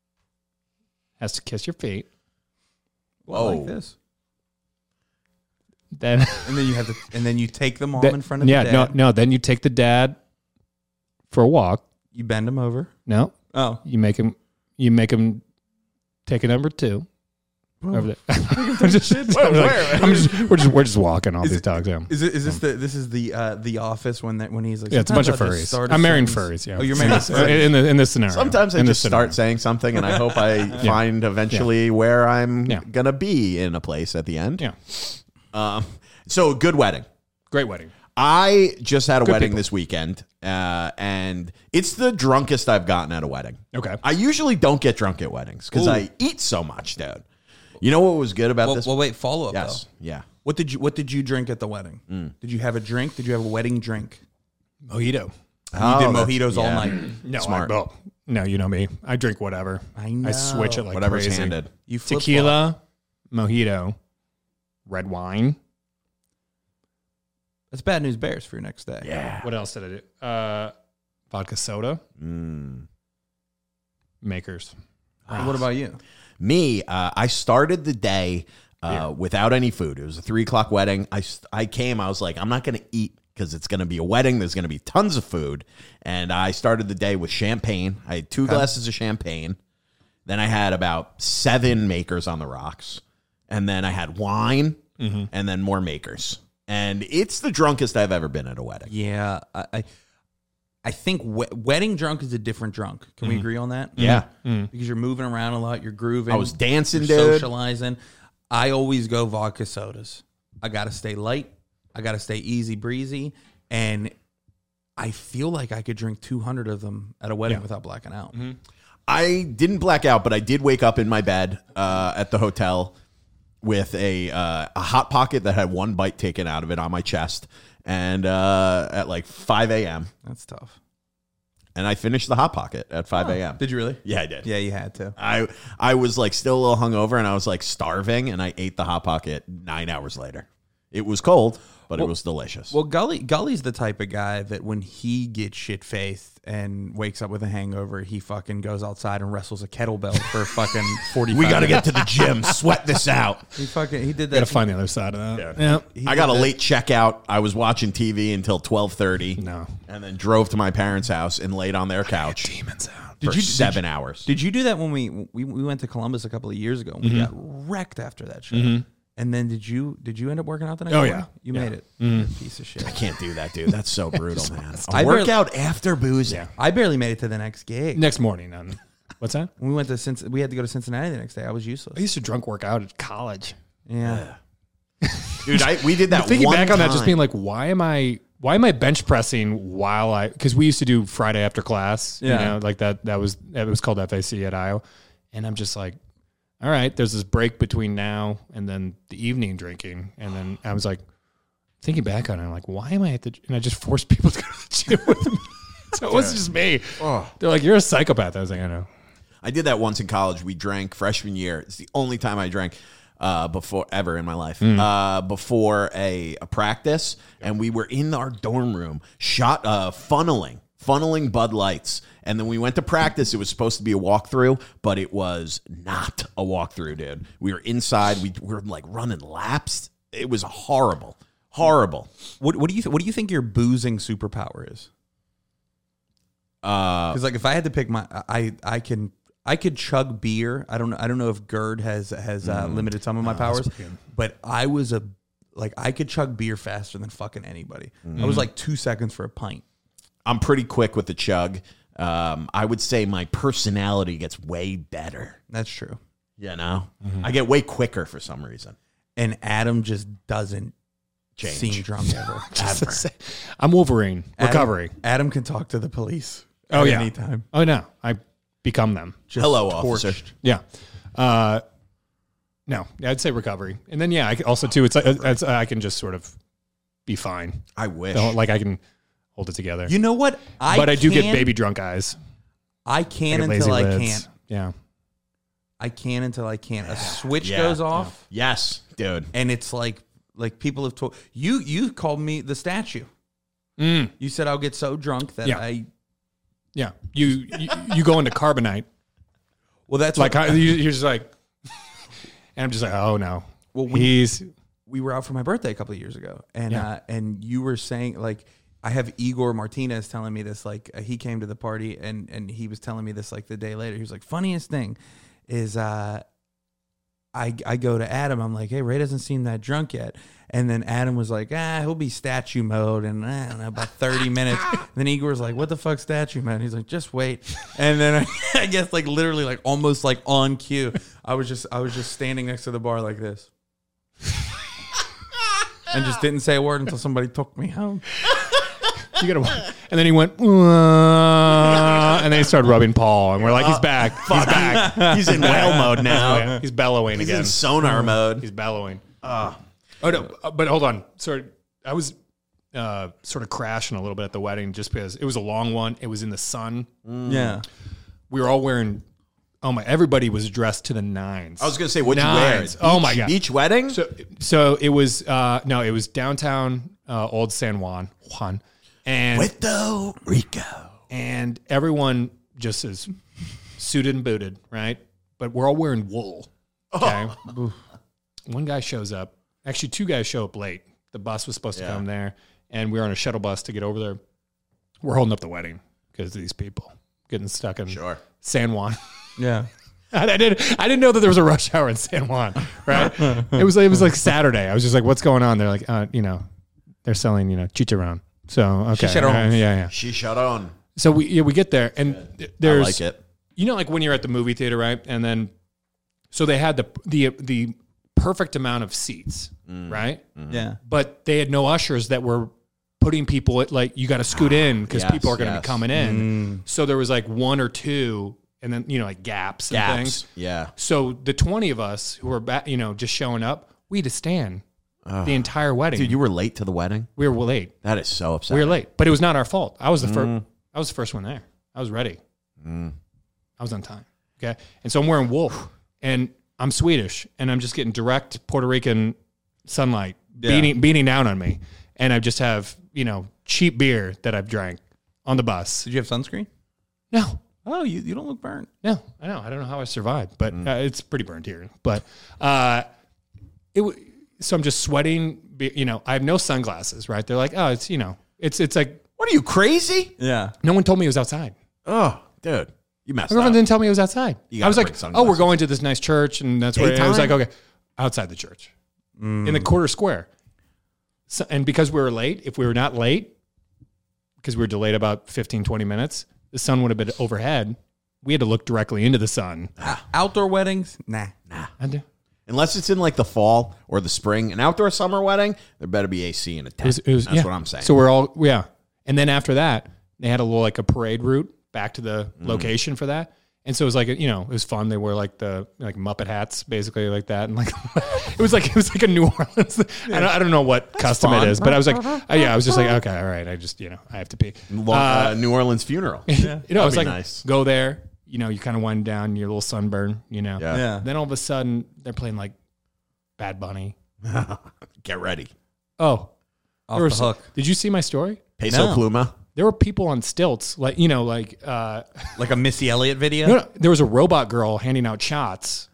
[SPEAKER 5] has to kiss your feet.
[SPEAKER 6] well,
[SPEAKER 1] Whoa.
[SPEAKER 6] like this,
[SPEAKER 5] Then
[SPEAKER 6] and then you have to, and then you take them all
[SPEAKER 5] That-
[SPEAKER 6] in front of
[SPEAKER 5] yeah,
[SPEAKER 6] the
[SPEAKER 5] no,
[SPEAKER 6] dad.
[SPEAKER 5] no. Then you take the dad for a walk.
[SPEAKER 6] You bend them over.
[SPEAKER 5] No,
[SPEAKER 6] Oh,
[SPEAKER 5] you make him. You make him take a number two. Over there. I'm just, I'm like- I'm just- we're just we're just walking all these dogs down.
[SPEAKER 6] is it? Is this the? This is the uh, the office when that when he's like.
[SPEAKER 5] Yeah, it's a bunch of
[SPEAKER 6] "Sometimes I'll just
[SPEAKER 5] furries.
[SPEAKER 6] start a
[SPEAKER 5] I'm marrying
[SPEAKER 6] sentence."
[SPEAKER 5] furries. Yeah.
[SPEAKER 6] Oh, you're marrying furries.
[SPEAKER 5] in the in this scenario.
[SPEAKER 1] Sometimes I
[SPEAKER 5] in this
[SPEAKER 1] just start
[SPEAKER 5] scenario.
[SPEAKER 1] saying something, and I hope I find eventually where I'm
[SPEAKER 5] Yeah.
[SPEAKER 1] gonna be in a place at the end.
[SPEAKER 5] Yeah,
[SPEAKER 1] Um, so good wedding.
[SPEAKER 5] great wedding.
[SPEAKER 1] I just had a
[SPEAKER 5] Good
[SPEAKER 1] wedding
[SPEAKER 5] people.
[SPEAKER 1] this weekend, uh, and it's the drunkest I've gotten at a wedding.
[SPEAKER 5] Okay.
[SPEAKER 1] I usually don't get drunk at weddings because I eat so much, dude. You know what was good about
[SPEAKER 6] Well,
[SPEAKER 1] this?
[SPEAKER 6] well, wait. Follow up
[SPEAKER 1] yes,
[SPEAKER 6] though.
[SPEAKER 1] yeah.
[SPEAKER 6] What did you What did you drink at the wedding? Did you have a drink? Did you have a wedding drink?
[SPEAKER 5] Mojito.
[SPEAKER 6] You
[SPEAKER 1] Oh,
[SPEAKER 6] did
[SPEAKER 1] that's-
[SPEAKER 6] mojitos all
[SPEAKER 1] yeah.
[SPEAKER 6] night.
[SPEAKER 5] No,
[SPEAKER 1] Smart.
[SPEAKER 5] I, well, no, you know me. I drink whatever.
[SPEAKER 6] I know.
[SPEAKER 5] switch it like
[SPEAKER 1] Whatever's
[SPEAKER 5] crazy.
[SPEAKER 1] handed.
[SPEAKER 6] You flip-flop.
[SPEAKER 5] Tequila, mojito, red wine.
[SPEAKER 6] That's bad news bears for your next day.
[SPEAKER 1] Yeah.
[SPEAKER 5] What else did I do? Uh, vodka soda,
[SPEAKER 1] Mm.
[SPEAKER 5] makers.
[SPEAKER 6] And what about you?
[SPEAKER 1] Me, uh, I started the day uh, without any food. It was a three o'clock wedding. I, st- I came, I was like, I'm not going to eat because it's going to be a wedding. There's going to be tons of food. And I started the day with champagne. I had two glasses of champagne. Then I had about seven makers on the rocks. And then I had wine and then more makers. And it's the drunkest I've ever been at a wedding.
[SPEAKER 6] Yeah, I, I, I think we- wedding drunk is a different drunk. Can we agree on that?
[SPEAKER 1] Yeah.
[SPEAKER 6] because you're moving around a lot. You're grooving.
[SPEAKER 1] I was dancing,
[SPEAKER 6] you're
[SPEAKER 1] dude.
[SPEAKER 6] socializing. I always go vodka sodas. I got to stay light. I got to stay easy breezy, and I feel like I could drink two hundred of them at a wedding
[SPEAKER 5] Yeah.
[SPEAKER 6] without blacking out.
[SPEAKER 1] I didn't black out, but I did wake up in my bed uh, at the hotel with a uh, a hot pocket that had one bite taken out of it on my chest, and uh, at like five a.m.
[SPEAKER 6] That's tough.
[SPEAKER 1] and I finished the hot pocket at five a.m.
[SPEAKER 6] Did you really?
[SPEAKER 1] Yeah, I did.
[SPEAKER 6] Yeah, you had to.
[SPEAKER 1] I I was like still a little hungover, and I was like starving, and I ate the hot pocket nine hours later. It was cold, but it was delicious.
[SPEAKER 6] Well, Gully Gully's the type of guy that when he gets shit faced and wakes up with a hangover, he fucking goes outside and wrestles a kettlebell for fucking forty.
[SPEAKER 1] we got to get to the gym, sweat this out.
[SPEAKER 6] He fucking he did
[SPEAKER 5] Got
[SPEAKER 6] that.
[SPEAKER 5] to find the other side of that. Yeah.
[SPEAKER 6] he
[SPEAKER 1] I
[SPEAKER 6] did
[SPEAKER 1] got a
[SPEAKER 6] that-
[SPEAKER 1] late checkout. I was watching T V until twelve thirty.
[SPEAKER 5] No.
[SPEAKER 1] And then drove to my parents' house and laid on their couch
[SPEAKER 5] Demons out.
[SPEAKER 1] for
[SPEAKER 6] you- did
[SPEAKER 1] seven hours.
[SPEAKER 6] Did you do that when we we, we went to Columbus a couple of years ago? And we got wrecked after that show. And then did you did you end up working out the next
[SPEAKER 5] Oh,
[SPEAKER 6] morning?
[SPEAKER 5] yeah.
[SPEAKER 6] You
[SPEAKER 5] Yeah.
[SPEAKER 6] made it. Mm. Piece of shit.
[SPEAKER 1] I can't do that, dude. That's so brutal, man. A
[SPEAKER 6] I barely-
[SPEAKER 1] workout after boozing.
[SPEAKER 5] Yeah.
[SPEAKER 6] I barely made it to the next gig.
[SPEAKER 5] Next morning. Um, what's that?
[SPEAKER 6] When we went to Cinc- we had to go to Cincinnati the next day. I was useless.
[SPEAKER 5] I used to drunk work out at college.
[SPEAKER 6] Yeah.
[SPEAKER 1] Dude, I, we did that
[SPEAKER 5] Thinking
[SPEAKER 1] one
[SPEAKER 5] back on that, just
[SPEAKER 1] time.
[SPEAKER 5] being like, why am I why am I bench pressing while I because we used to do Friday after class,
[SPEAKER 6] Yeah.
[SPEAKER 5] you know, like that that was it was called F A C at I O, and I'm just like, all right, there's this break between now and then the evening drinking, and then I was like thinking back on it, I'm like, why am I at the and I just forced people to go to the gym with me. So it wasn't just me. They're like, you're a psychopath. I was like, I know.
[SPEAKER 1] I did that once in college. We drank freshman year. It's the only time I drank uh, before ever in my life.
[SPEAKER 5] Mm.
[SPEAKER 1] Uh, before a, a practice, and we were in our dorm room, shot uh, funneling, funneling Bud Lights, and then we went to practice. It was supposed to be a walkthrough, but it was not a walkthrough, dude. We were inside. We were like running laps. It was horrible, horrible.
[SPEAKER 6] What what do you th- what do you think your boozing superpower is?
[SPEAKER 1] Uh,
[SPEAKER 6] Because like if I had to pick my, I I can I could chug beer. I don't know. I don't know if GERD has has uh, limited some of my powers, but I was a like I could chug beer faster than fucking anybody. I was like two seconds for a pint.
[SPEAKER 1] I'm pretty quick with the chug. Um, I would say my personality gets way better.
[SPEAKER 6] That's true.
[SPEAKER 1] You know, I get way quicker for some reason.
[SPEAKER 6] And Adam just doesn't
[SPEAKER 1] Change.
[SPEAKER 6] seem drunk ever.
[SPEAKER 5] Ever. I'm Wolverine. Recovery.
[SPEAKER 6] Adam, Adam can talk to the police.
[SPEAKER 5] Oh
[SPEAKER 6] at
[SPEAKER 5] yeah.
[SPEAKER 6] anytime.
[SPEAKER 5] Oh no. I become them.
[SPEAKER 6] Just
[SPEAKER 1] Hello,
[SPEAKER 6] torched.
[SPEAKER 1] officer.
[SPEAKER 5] Yeah. Uh, no, I'd say recovery, and then yeah, I can also too. It's, it's I can just sort of be fine.
[SPEAKER 1] I wish.
[SPEAKER 5] Don't, like I can hold it together.
[SPEAKER 6] You know what? I
[SPEAKER 5] but I do get
[SPEAKER 6] can-
[SPEAKER 5] baby drunk eyes.
[SPEAKER 6] I
[SPEAKER 5] I
[SPEAKER 6] can
[SPEAKER 5] get
[SPEAKER 6] until I
[SPEAKER 5] lids.
[SPEAKER 6] can't.
[SPEAKER 5] Yeah.
[SPEAKER 6] I can until I can't. A switch
[SPEAKER 1] Yeah.
[SPEAKER 6] goes off,
[SPEAKER 1] Yes, dude.
[SPEAKER 6] and it's like like people have told you. You called me the statue.
[SPEAKER 5] Mm.
[SPEAKER 6] You said I'll get so drunk that
[SPEAKER 5] Yeah.
[SPEAKER 6] I.
[SPEAKER 5] Yeah. You, you you go into carbonite.
[SPEAKER 6] Well, that's
[SPEAKER 5] Like
[SPEAKER 6] what,
[SPEAKER 5] I, you, you're just like, and I'm just like, oh no.
[SPEAKER 6] Well, when-
[SPEAKER 5] he's
[SPEAKER 6] we were out for my birthday a couple of years ago, and
[SPEAKER 5] Yeah.
[SPEAKER 6] uh, and you were saying like I have Igor Martinez telling me this like uh, he came to the party and and he was telling me this like the day later. He was like, funniest thing is uh I I go to Adam, I'm like, hey, Ray doesn't seem that drunk yet. And then Adam was like, ah, he'll be statue mode in, I don't know, about thirty minutes. And then Igor was like, what the fuck statue mode? He's like, just wait. And then I, I guess like literally like almost like on cue, I was just I was just standing next to the bar like this. And just didn't say a word until somebody took me home.
[SPEAKER 5] you gotta, and then he went, "Uh," and then he started rubbing Paul, and we're like, he's back, he's back,
[SPEAKER 1] He's in whale mode now.
[SPEAKER 5] Yeah, he's bellowing
[SPEAKER 1] He's
[SPEAKER 5] again,
[SPEAKER 1] in sonar mode.
[SPEAKER 5] he's bellowing. Oh no, uh, but hold on, sorry, I was uh, sort of crashing a little bit at the wedding just because it was a long one. It was in the sun.
[SPEAKER 6] Yeah.
[SPEAKER 5] We were all wearing. Oh my! Everybody was dressed to the nines.
[SPEAKER 1] I was gonna say, what'd you wear?
[SPEAKER 5] Nines. Oh my
[SPEAKER 1] Beach-
[SPEAKER 5] God.
[SPEAKER 1] Beach wedding?
[SPEAKER 5] So, so it was uh, no, it was downtown uh, Old San Juan, Juan, and
[SPEAKER 1] Puerto Rico.
[SPEAKER 5] and everyone just is suited and booted, right? But we're all wearing wool. Okay. One guy shows up. Actually, two guys show up late. The bus was supposed to
[SPEAKER 1] Yeah.
[SPEAKER 5] come there, and we were on a shuttle bus to get over there. We're holding up the wedding because of these people getting stuck in
[SPEAKER 1] Sure.
[SPEAKER 5] San Juan.
[SPEAKER 6] Yeah.
[SPEAKER 5] I didn't. I didn't know that there was a rush hour in San Juan. Right? it was. It was like Saturday. I was just like, "What's going on?" They're like, uh, "You know, they're selling, you know, chicharron." So okay,
[SPEAKER 6] Chicharrones.
[SPEAKER 5] Uh, yeah, yeah.
[SPEAKER 1] She shut on.
[SPEAKER 5] So we yeah, we get there, and th- there's
[SPEAKER 1] I like it.
[SPEAKER 5] you know, like when you're at the movie theater, right? And then so they had the the the perfect amount of seats, right?
[SPEAKER 6] Yeah.
[SPEAKER 5] But they had no ushers that were putting people at like you got to scoot in because
[SPEAKER 1] Yes,
[SPEAKER 5] people are going to
[SPEAKER 1] yes.
[SPEAKER 5] be coming in. So there was like one or two. And then, you know, like gaps and
[SPEAKER 1] Gaps.
[SPEAKER 5] things.
[SPEAKER 1] Yeah.
[SPEAKER 5] So the twenty of us who were, ba- you know, just showing up, we had to stand the entire wedding.
[SPEAKER 1] Dude, you were late to the wedding?
[SPEAKER 5] we were late.
[SPEAKER 1] That is so upsetting.
[SPEAKER 5] We were late, but it was not our fault. I was the first. I was the first one there. I was ready. I was on time. Okay, and so I'm wearing wool, and I'm Swedish, and I'm just getting direct Puerto Rican sunlight beating beating down on me, and I just have you know cheap beer that I've drank on the bus.
[SPEAKER 6] Did you have sunscreen?
[SPEAKER 5] No.
[SPEAKER 6] Oh, you, you don't look burnt.
[SPEAKER 5] No, I know. I don't know how I survived, but uh, it's pretty burnt here. But uh, it w- so I'm just sweating. be- You know, I have no sunglasses. Right? They're like, oh, it's you know, it's it's like
[SPEAKER 1] What are you, crazy?
[SPEAKER 6] Yeah.
[SPEAKER 5] no one told me it was outside.
[SPEAKER 1] Oh, dude. You messed
[SPEAKER 5] My girlfriend
[SPEAKER 1] up.
[SPEAKER 5] didn't tell me it was outside.
[SPEAKER 1] You
[SPEAKER 5] I was
[SPEAKER 1] gotta
[SPEAKER 5] like,
[SPEAKER 1] bring
[SPEAKER 5] oh, we're
[SPEAKER 1] sunglasses.
[SPEAKER 5] going to this nice church, and that's where I was like,
[SPEAKER 1] Daytime?
[SPEAKER 5] okay, outside the church. in the quarter square. So, and because we were late, if we were not late, because we were delayed about fifteen, twenty minutes, the sun would have been overhead. We had to look directly into the sun.
[SPEAKER 6] Outdoor weddings? Nah. Nah.
[SPEAKER 5] And
[SPEAKER 1] Unless it's in like the fall or the spring. An outdoor summer wedding, there better be A C in a tent.
[SPEAKER 5] it was, it was,
[SPEAKER 1] That's
[SPEAKER 5] yeah.
[SPEAKER 1] what I'm saying.
[SPEAKER 5] So we're all, yeah. And then after that, they had a little like a parade route back to the
[SPEAKER 1] Mm.
[SPEAKER 5] location for that. And so it was like, a, you know, it was fun. They wore like the like Muppet hats, basically like that, and like it was like it was like a New Orleans. I, don't, I don't know what custom
[SPEAKER 1] fun.
[SPEAKER 5] it is, but I was like, uh, yeah, I was just like, okay, all right, I just you know I have to pee.
[SPEAKER 1] Long, uh, New Orleans funeral.
[SPEAKER 5] you know,
[SPEAKER 1] that'd
[SPEAKER 5] it's
[SPEAKER 1] be
[SPEAKER 5] like
[SPEAKER 1] nice.
[SPEAKER 5] go there, you know, you kind of wind down your little sunburn, you know.
[SPEAKER 1] Yeah.
[SPEAKER 6] Yeah.
[SPEAKER 5] Then all of a sudden they're playing like Bad Bunny.
[SPEAKER 1] Get ready.
[SPEAKER 5] Oh,
[SPEAKER 6] Off
[SPEAKER 5] there
[SPEAKER 6] the
[SPEAKER 5] was-
[SPEAKER 6] hook.
[SPEAKER 5] Did you see my story?
[SPEAKER 1] Peso
[SPEAKER 6] No.
[SPEAKER 1] Pluma.
[SPEAKER 5] There were people on stilts, like you know, like uh,
[SPEAKER 6] Like a Missy Elliott video?
[SPEAKER 5] no, no, there was a robot girl handing out shots.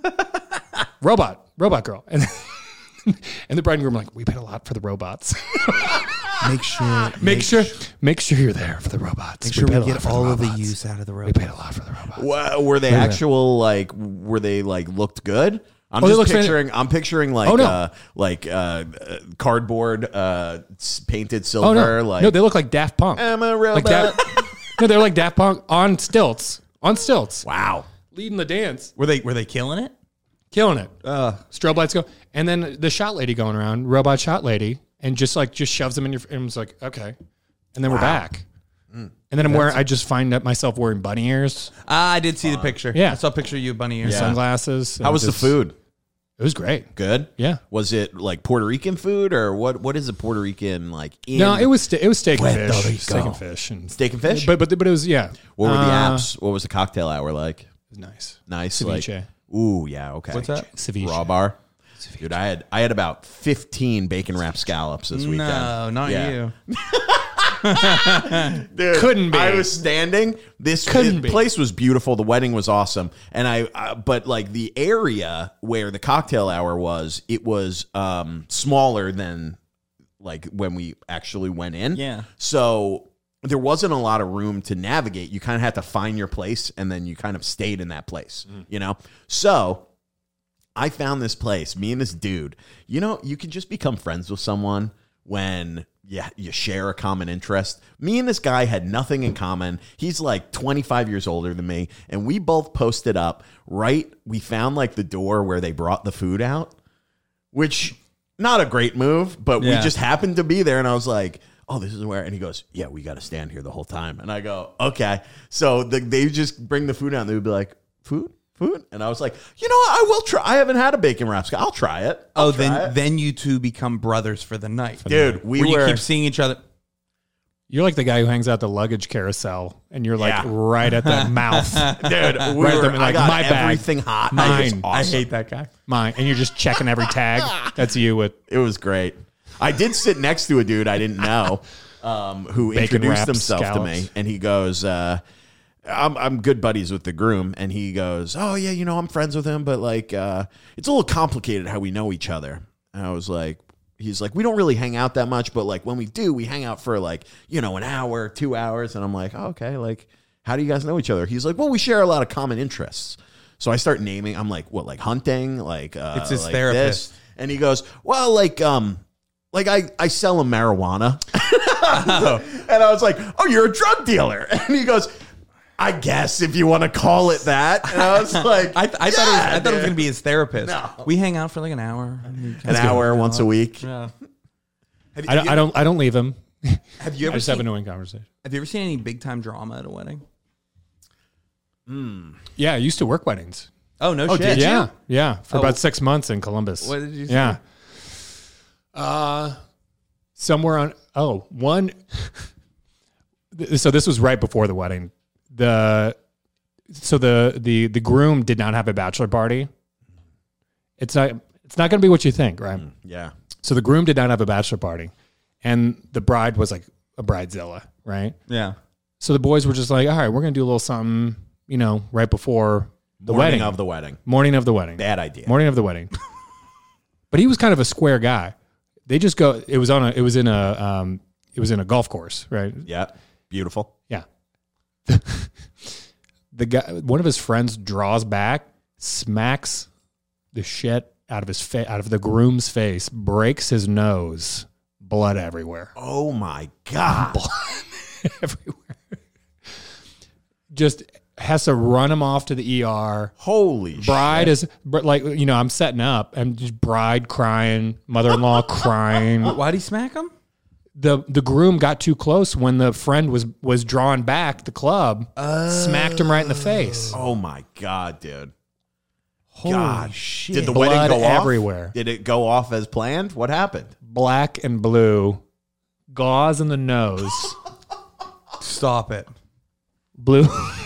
[SPEAKER 5] robot, robot girl, and and the bride and groom were like, we paid a lot for the robots.
[SPEAKER 6] Make sure.
[SPEAKER 5] make sure, make sure you're there for the robots.
[SPEAKER 6] Make sure we
[SPEAKER 5] paid a lot
[SPEAKER 6] get
[SPEAKER 5] for
[SPEAKER 6] all of the
[SPEAKER 5] robots.
[SPEAKER 6] use out of the
[SPEAKER 5] We
[SPEAKER 6] robot.
[SPEAKER 5] paid a lot for the robots.
[SPEAKER 1] Wha- Were they
[SPEAKER 5] Wait a minute.
[SPEAKER 1] actual like? Were they like looked good? I'm
[SPEAKER 5] Oh, they
[SPEAKER 1] just
[SPEAKER 5] looked fan-
[SPEAKER 1] picturing. I'm picturing like
[SPEAKER 5] Oh, no.
[SPEAKER 1] uh, like uh, uh, cardboard uh, s- painted
[SPEAKER 5] Oh
[SPEAKER 1] silver.
[SPEAKER 5] no,
[SPEAKER 1] Like
[SPEAKER 5] no, they look like Daft Punk.
[SPEAKER 1] I'm a robot.
[SPEAKER 5] like that. No, they're like Daft Punk on stilts, on stilts,
[SPEAKER 1] Wow.
[SPEAKER 5] leading the dance,
[SPEAKER 6] Were they were they killing it?
[SPEAKER 5] killing it.
[SPEAKER 6] Uh,
[SPEAKER 5] Strobe lights go, and then the shot lady going around, robot shot lady, and just like just shoves them in your. And was like, okay, and then we're back.
[SPEAKER 1] Mm.
[SPEAKER 5] And then I'm wearing. I just find up myself wearing bunny ears,
[SPEAKER 6] I did see the picture.
[SPEAKER 5] Yeah.
[SPEAKER 6] I saw a picture of you, bunny ears.
[SPEAKER 1] Yeah.
[SPEAKER 5] sunglasses.
[SPEAKER 1] How
[SPEAKER 5] and
[SPEAKER 1] was the
[SPEAKER 5] just-
[SPEAKER 1] food?
[SPEAKER 5] It was great.
[SPEAKER 1] Good.
[SPEAKER 5] Yeah.
[SPEAKER 1] Was it like Puerto Rican food or what? What is a Puerto Rican like? In
[SPEAKER 5] No, it was sta- it was steak and
[SPEAKER 1] Puerto
[SPEAKER 5] fish,
[SPEAKER 1] Rico.
[SPEAKER 5] steak and fish, and
[SPEAKER 1] steak and fish.
[SPEAKER 5] But but but it was yeah.
[SPEAKER 1] what were the
[SPEAKER 5] Uh,
[SPEAKER 1] apps? What was the cocktail hour like?
[SPEAKER 5] It was nice.
[SPEAKER 1] Nice.
[SPEAKER 5] Ceviche.
[SPEAKER 1] Like, ooh, yeah. Okay.
[SPEAKER 6] What's that?
[SPEAKER 5] Ceviche.
[SPEAKER 1] Raw bar. Dude, I had I had about fifteen bacon wrapped scallops this weekend.
[SPEAKER 6] No, not
[SPEAKER 1] Yeah.
[SPEAKER 6] you.
[SPEAKER 1] Dude,
[SPEAKER 5] Couldn't be.
[SPEAKER 1] I was standing. This
[SPEAKER 5] Couldn't
[SPEAKER 1] the
[SPEAKER 5] be.
[SPEAKER 1] place was beautiful. The wedding was awesome, and I. Uh, but like the area where the cocktail hour was, it was um, smaller than like when we actually went in.
[SPEAKER 6] Yeah.
[SPEAKER 1] So there wasn't a lot of room to navigate. You kind of had to find your place, and then you kind of stayed in that place. You know. So I found this place. Me and this dude. You know, you can just become friends with someone when you, you share a common interest. Me and this guy had nothing in common. He's like twenty-five years older than me, and we both posted up right. We found like the door where they brought the food out, which not a great move, but
[SPEAKER 6] Yeah.
[SPEAKER 1] we just happened to be there, and I was like, oh, this is where, and he goes, yeah, we got to stand here the whole time. And I go, okay. So the, they just bring the food out, and they would be like, food? Food? And I was like, you know what? I will try. I haven't had a bacon wrap. I'll try it. I'll
[SPEAKER 6] Oh,
[SPEAKER 1] try
[SPEAKER 6] then
[SPEAKER 1] it.
[SPEAKER 6] then you two become brothers for the night.
[SPEAKER 1] Dude, we
[SPEAKER 6] Where
[SPEAKER 1] were.
[SPEAKER 6] you keep seeing each other.
[SPEAKER 5] You're like the guy who hangs out the luggage carousel, and you're like
[SPEAKER 1] Yeah.
[SPEAKER 5] right at the mouth,
[SPEAKER 1] Dude, we
[SPEAKER 5] Right at
[SPEAKER 1] were,
[SPEAKER 5] the-
[SPEAKER 1] I
[SPEAKER 5] like,
[SPEAKER 1] got
[SPEAKER 5] my bag.
[SPEAKER 1] everything hot.
[SPEAKER 5] Mine.
[SPEAKER 1] It was
[SPEAKER 5] I
[SPEAKER 1] awesome.
[SPEAKER 6] that guy.
[SPEAKER 5] mine, and you're just checking every tag. That's you with
[SPEAKER 1] It was great. I did sit next to a dude I didn't know um, who
[SPEAKER 5] Bacon
[SPEAKER 1] introduced
[SPEAKER 5] wrapped
[SPEAKER 1] himself to
[SPEAKER 5] scallops.
[SPEAKER 1] me, and he goes, uh, I'm, I'm good buddies with the groom, and he goes, oh, yeah, you know, I'm friends with him, but like, uh, it's a little complicated how we know each other. And I was like, he's like, we don't really hang out that much, but like when we do, we hang out for like, you know, an hour, two hours. And I'm like, oh, okay, like, how do you guys know each other? He's like, well, we share a lot of common interests. So I start naming, I'm like, what, like hunting? Like, uh,
[SPEAKER 6] It's his
[SPEAKER 1] like
[SPEAKER 6] therapist.
[SPEAKER 1] this? And he goes, well, like, um, like I, I sell him marijuana. And I was like, oh, you're a drug dealer. And he goes, I guess if you want to call it that. And I was like,
[SPEAKER 6] I, th- I thought it was,
[SPEAKER 1] "Yeah,
[SPEAKER 6] I thought it was
[SPEAKER 1] dude."
[SPEAKER 6] going to be his therapist.
[SPEAKER 1] No.
[SPEAKER 6] We hang out for like an hour.
[SPEAKER 1] an hour once a week.
[SPEAKER 6] Yeah. Have,
[SPEAKER 5] I don't, I don't I don't leave him.
[SPEAKER 6] have you
[SPEAKER 5] I
[SPEAKER 6] ever
[SPEAKER 5] just have
[SPEAKER 6] seen,
[SPEAKER 5] an annoying conversation.
[SPEAKER 6] have you ever seen any big time drama at a wedding?
[SPEAKER 5] Yeah, I used to work weddings.
[SPEAKER 6] Oh no
[SPEAKER 1] Oh,
[SPEAKER 6] shit.
[SPEAKER 1] did you?
[SPEAKER 5] Yeah, yeah, for
[SPEAKER 6] Oh.
[SPEAKER 5] about six months in Columbus.
[SPEAKER 6] What did you say?
[SPEAKER 5] Yeah. Uh, somewhere on oh one. So this was right before the wedding. The so the the the groom did not have a bachelor party. It's not it's not going to be what you think, right?
[SPEAKER 1] Yeah.
[SPEAKER 5] So the groom did not have a bachelor party, and the bride was like a bridezilla, right?
[SPEAKER 6] Yeah.
[SPEAKER 5] So the boys were just like, all right, we're going to do a little something, you know, right before the
[SPEAKER 1] Morning
[SPEAKER 5] wedding
[SPEAKER 1] of the wedding.
[SPEAKER 5] morning of the wedding.
[SPEAKER 1] Bad idea.
[SPEAKER 5] Morning of the wedding. But he was kind of a square guy. They just go. It was on a. It was in a. Um, it was in a golf course, right?
[SPEAKER 1] Yeah. Beautiful.
[SPEAKER 5] Yeah. the guy, one of his friends, draws back, smacks the shit out of his fa- out of the groom's face, breaks his nose, blood everywhere.
[SPEAKER 1] Oh my God.
[SPEAKER 5] everywhere. Just has to run him off to the E R.
[SPEAKER 1] Holy
[SPEAKER 5] Bride
[SPEAKER 1] shit.
[SPEAKER 5] is but like you know, I'm setting up and just bride crying, mother-in-law crying.
[SPEAKER 6] Why'd he smack him?
[SPEAKER 5] The the groom got too close when the friend was was drawing back the club, smacked him right in the face.
[SPEAKER 1] Oh my God, dude.
[SPEAKER 6] Holy
[SPEAKER 1] God.
[SPEAKER 6] shit.
[SPEAKER 1] Did the
[SPEAKER 5] Blood
[SPEAKER 1] wedding go off?
[SPEAKER 5] everywhere.
[SPEAKER 1] Did it go off as planned? What happened?
[SPEAKER 5] Black and blue, gauze in the nose,
[SPEAKER 6] Stop it.
[SPEAKER 5] blue.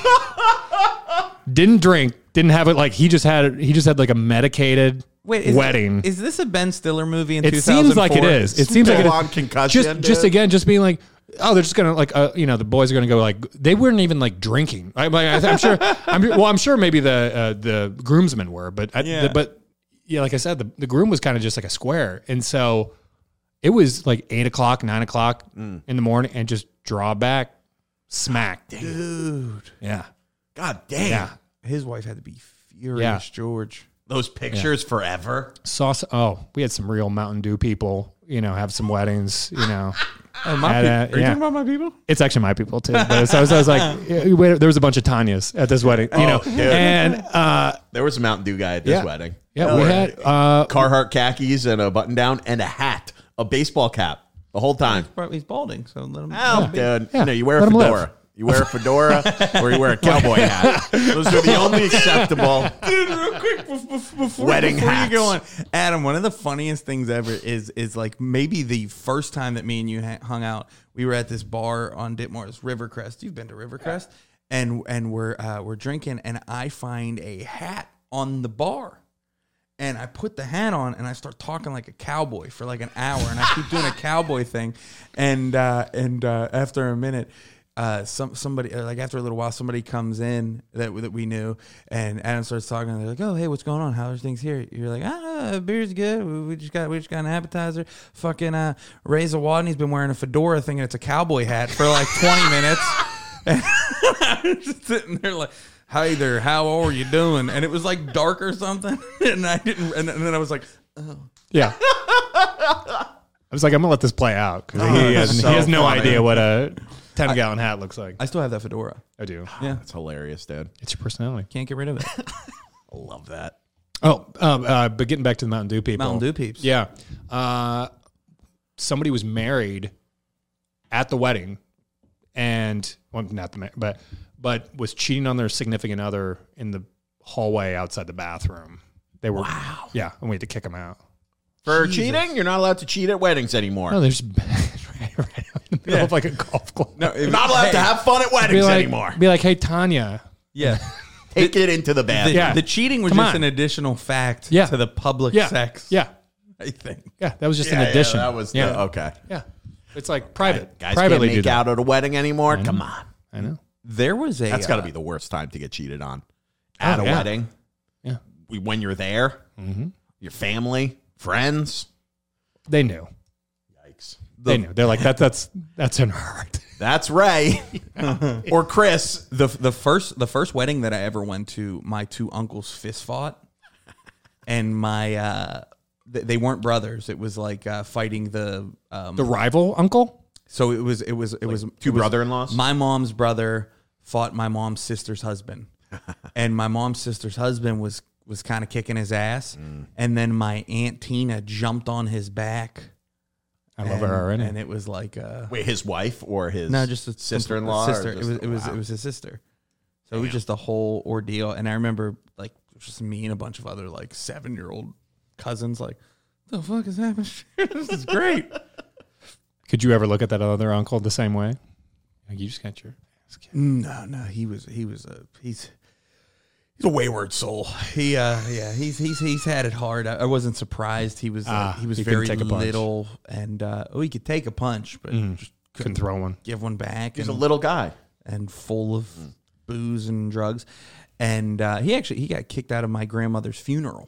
[SPEAKER 5] Didn't drink, didn't have it like he just had he just had like a medicated
[SPEAKER 6] Wait, is
[SPEAKER 5] wedding.
[SPEAKER 6] Is this a Ben Stiller movie in
[SPEAKER 5] It
[SPEAKER 6] two thousand four?
[SPEAKER 5] seems like it is. It seems like it
[SPEAKER 1] Full
[SPEAKER 5] is.
[SPEAKER 1] on concussion,
[SPEAKER 5] Just,
[SPEAKER 1] dude.
[SPEAKER 5] just again, just being like, oh, they're just gonna like, uh, you know, the boys are gonna go like, they weren't even like drinking. I, like, I'm sure. I'm well. I'm sure maybe the uh, the groomsmen were, but I,
[SPEAKER 6] Yeah.
[SPEAKER 5] the, but yeah, like I said, the, the groom was kind of just like a square, and so it was like eight o'clock, nine o'clock
[SPEAKER 1] Mm.
[SPEAKER 5] in the morning, and just draw back, smack,
[SPEAKER 6] Dude.
[SPEAKER 5] yeah,
[SPEAKER 1] God damn.
[SPEAKER 5] yeah.
[SPEAKER 6] His wife had to be furious,
[SPEAKER 5] Yeah.
[SPEAKER 6] George.
[SPEAKER 1] Those pictures forever.
[SPEAKER 5] Sauce. Oh, we had some real Mountain Dew people, you know, have some weddings, you know.
[SPEAKER 6] Oh, my
[SPEAKER 5] Had,
[SPEAKER 6] people.
[SPEAKER 5] uh,
[SPEAKER 6] Are you
[SPEAKER 5] yeah.
[SPEAKER 6] talking about my people?
[SPEAKER 5] It's actually my people too. But so, so I was like, yeah, wait, there was a bunch of Tanyas at this wedding, you know,
[SPEAKER 1] dude.
[SPEAKER 5] and uh,
[SPEAKER 1] There was a Mountain Dew guy at this
[SPEAKER 5] Yeah.
[SPEAKER 1] wedding.
[SPEAKER 5] yeah, we had uh,
[SPEAKER 1] Carhartt khakis and a button down and a hat, a baseball cap the whole time.
[SPEAKER 6] He's balding, so let him.
[SPEAKER 1] Oh, dude.
[SPEAKER 5] Yeah.
[SPEAKER 1] No, you wear a
[SPEAKER 5] Let 'em live.
[SPEAKER 1] fedora. You wear a fedora or you wear a cowboy hat. Those are the only acceptable
[SPEAKER 6] Dude, real quick before, before,
[SPEAKER 1] Wedding
[SPEAKER 6] before
[SPEAKER 1] hats.
[SPEAKER 6] you go on, Adam. One of the funniest things ever is is like maybe the first time that me and you ha- hung out. We were at this bar on Ditmore's, Rivercrest. You've been to Rivercrest, and and we're uh, we're drinking, and I find a hat on the bar. And I put the hat on and I start talking like a cowboy for like an hour, and I keep doing a cowboy thing, and uh, and uh, after a minute, uh, some somebody uh, like after a little while, somebody comes in that that we knew, and Adam starts talking. And they're like, "Oh, hey, what's going on? How's things here?" You're like, "Ah, beer's good. We, we just got we just got an appetizer. Fucking uh, Ray's a Wadney's been wearing a fedora, thinking it's a cowboy hat for like twenty minutes." And I'm just sitting there like, "Hi there, how are you doing?" And it was like dark or something, and I didn't. And, and then I was like, "Oh,
[SPEAKER 5] yeah. I was like, I'm gonna let this play out because he, has,
[SPEAKER 1] so
[SPEAKER 5] he has no
[SPEAKER 1] funny.
[SPEAKER 5] idea what a ten gallon hat looks like.
[SPEAKER 6] I still have that fedora.
[SPEAKER 5] I do.
[SPEAKER 6] Yeah,
[SPEAKER 1] That's hilarious, dude.
[SPEAKER 5] It's your personality.
[SPEAKER 6] can't get rid of it."
[SPEAKER 1] I love that.
[SPEAKER 5] Oh, um, uh, but getting back to the Mountain Dew people.
[SPEAKER 6] Mountain Dew peeps.
[SPEAKER 5] Yeah. Uh, somebody was married at the wedding and, well, not the, ma- but, but was cheating on their significant other in the hallway outside the bathroom. They were, wow. Yeah. And we had to kick them out.
[SPEAKER 1] For cheating, you're not allowed to cheat at weddings anymore.
[SPEAKER 5] No, there's right, right in the middle of like a golf club.
[SPEAKER 6] No, it
[SPEAKER 1] You're
[SPEAKER 6] was-
[SPEAKER 1] not allowed
[SPEAKER 6] hey,
[SPEAKER 1] to have fun at
[SPEAKER 5] be
[SPEAKER 1] weddings
[SPEAKER 5] like,
[SPEAKER 1] anymore.
[SPEAKER 5] Be like, hey, Tanya.
[SPEAKER 6] Yeah.
[SPEAKER 1] Take it into the
[SPEAKER 6] The,
[SPEAKER 1] bathroom.
[SPEAKER 5] Yeah.
[SPEAKER 6] the cheating was
[SPEAKER 5] Come
[SPEAKER 6] just
[SPEAKER 5] on.
[SPEAKER 6] an additional fact
[SPEAKER 5] Yeah.
[SPEAKER 6] to the public
[SPEAKER 5] Yeah.
[SPEAKER 6] sex.
[SPEAKER 5] Yeah.
[SPEAKER 6] I think.
[SPEAKER 5] Yeah. That was just
[SPEAKER 1] Yeah,
[SPEAKER 5] an
[SPEAKER 1] yeah,
[SPEAKER 5] addition.
[SPEAKER 1] that was the-
[SPEAKER 5] yeah.
[SPEAKER 1] okay.
[SPEAKER 5] Yeah. It's like private.
[SPEAKER 1] Guys
[SPEAKER 5] Privately
[SPEAKER 1] can't
[SPEAKER 5] do
[SPEAKER 1] make
[SPEAKER 5] that.
[SPEAKER 1] out at a wedding anymore. Come on.
[SPEAKER 5] I know.
[SPEAKER 6] There was a.
[SPEAKER 1] That's got to
[SPEAKER 6] uh,
[SPEAKER 1] be the worst time to get cheated on. At
[SPEAKER 5] Oh,
[SPEAKER 1] a
[SPEAKER 5] yeah.
[SPEAKER 1] wedding.
[SPEAKER 5] Yeah.
[SPEAKER 1] We- When you're there,
[SPEAKER 5] Mm-hmm.
[SPEAKER 1] your family, friends.
[SPEAKER 5] They knew.
[SPEAKER 1] Yikes.
[SPEAKER 5] They knew. They're like, that, that's that's in her heart.
[SPEAKER 1] That's Ray or Chris.
[SPEAKER 6] the the first the first wedding that I ever went to, my two uncles fist fought, and my uh, th- they weren't brothers. It was like uh, fighting the um,
[SPEAKER 5] The rival uncle?
[SPEAKER 6] so it was it was it was
[SPEAKER 1] Two
[SPEAKER 6] it was-
[SPEAKER 1] brother-in-laws.
[SPEAKER 6] My mom's brother fought my mom's sister's husband, and my mom's sister's husband was was kind of kicking his ass, and then my aunt Tina jumped on his back.
[SPEAKER 5] I love
[SPEAKER 6] and,
[SPEAKER 5] her already.
[SPEAKER 6] and it was like uh,
[SPEAKER 1] Wait, his wife or his
[SPEAKER 6] no, just a
[SPEAKER 1] sister-in-law? or
[SPEAKER 6] Sister. It
[SPEAKER 1] just-
[SPEAKER 6] was it was
[SPEAKER 1] wow.
[SPEAKER 6] it was his sister. So it was just a whole ordeal, and I remember like it was just me and a bunch of other like seven year old cousins. Like, the fuck is happening? This is great.
[SPEAKER 5] Could you ever look at that other uncle the same way? Like, you just got your ass kicked.
[SPEAKER 6] No, no, he was he was a he's he's a wayward soul. He uh yeah he's he's he's had it hard. I, I wasn't surprised. He was uh,
[SPEAKER 5] Ah,
[SPEAKER 6] he was
[SPEAKER 5] he couldn't
[SPEAKER 6] very
[SPEAKER 5] take a punch.
[SPEAKER 6] little, and uh, oh he could take a punch, but just
[SPEAKER 5] Couldn't throw one.
[SPEAKER 6] give one back.
[SPEAKER 1] He's a
[SPEAKER 6] and,
[SPEAKER 1] little guy.
[SPEAKER 6] and full of booze and drugs. And uh, he actually he got kicked out of my grandmother's funeral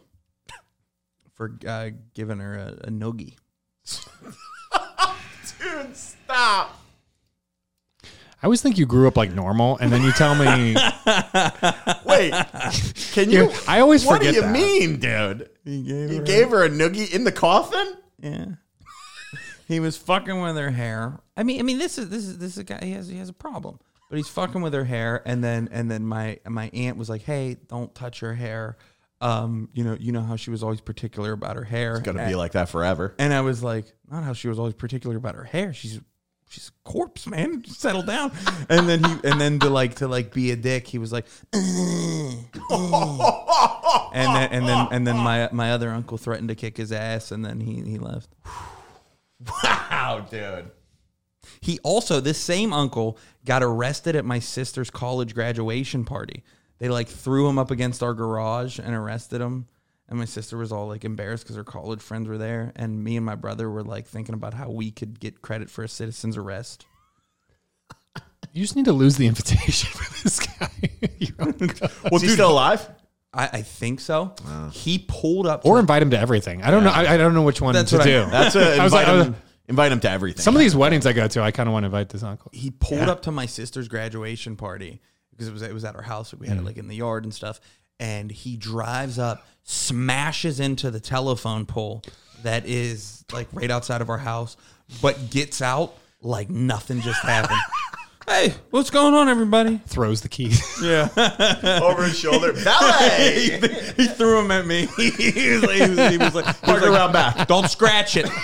[SPEAKER 6] for uh, giving her a, a noogie.
[SPEAKER 1] Dude, stop.
[SPEAKER 5] I always think you grew up like normal, and then you tell me.
[SPEAKER 1] Wait, can you?
[SPEAKER 5] Yeah, I always
[SPEAKER 1] what
[SPEAKER 5] forget
[SPEAKER 1] do you
[SPEAKER 5] that.
[SPEAKER 1] mean, dude?
[SPEAKER 6] He gave
[SPEAKER 1] You
[SPEAKER 6] her-
[SPEAKER 1] gave her a noogie in the coffin?
[SPEAKER 6] Yeah. He was fucking with her hair. I mean, I mean, this is this is this is a guy. He has he has a problem, but he's fucking with her hair. And then and then my my aunt was like, "Hey, don't touch her hair." Um, you know, you know how she was always particular about her hair.
[SPEAKER 1] It's gonna
[SPEAKER 6] and,
[SPEAKER 1] be like that forever.
[SPEAKER 6] And I was like, not how she was always particular about her hair. She's she's a corpse, man. Just settle down. And then he and then to like to like be a dick, he was like, "Ugh, ugh." and then and then and then my my other uncle threatened to kick his ass, and then he he left.
[SPEAKER 1] Wow, dude.
[SPEAKER 6] He also, this same uncle got arrested at my sister's college graduation party. They like threw him up against our garage and arrested him. And my sister was all like embarrassed because her college friends were there. And me and my brother were like thinking about how we could get credit for a citizen's arrest.
[SPEAKER 5] You just need to lose the invitation for this guy. Your uncle.
[SPEAKER 1] Was he still alive?
[SPEAKER 6] I, I think so. He pulled up.
[SPEAKER 5] Or
[SPEAKER 6] to-
[SPEAKER 5] invite him to everything. I don't know. I, I don't know which one
[SPEAKER 6] That's
[SPEAKER 5] to
[SPEAKER 6] what I-
[SPEAKER 5] do.
[SPEAKER 1] That's a
[SPEAKER 5] I was
[SPEAKER 1] invite,
[SPEAKER 5] like, I was-
[SPEAKER 1] him, invite him to everything.
[SPEAKER 5] some of these weddings I go to, I kind of want to invite this uncle.
[SPEAKER 6] he pulled up to my sister's graduation party because it was it was at our house. We had it like in the yard and stuff. And he drives up, smashes into the telephone pole that is like right outside of our house, but gets out like nothing just happened. Hey, what's going on, everybody?
[SPEAKER 5] Throws the keys.
[SPEAKER 6] Yeah,
[SPEAKER 1] over his shoulder. Ballet.
[SPEAKER 6] he threw him at me. he was like, he was, he was like, he was
[SPEAKER 1] Park
[SPEAKER 6] like,
[SPEAKER 1] around back.
[SPEAKER 6] don't scratch it.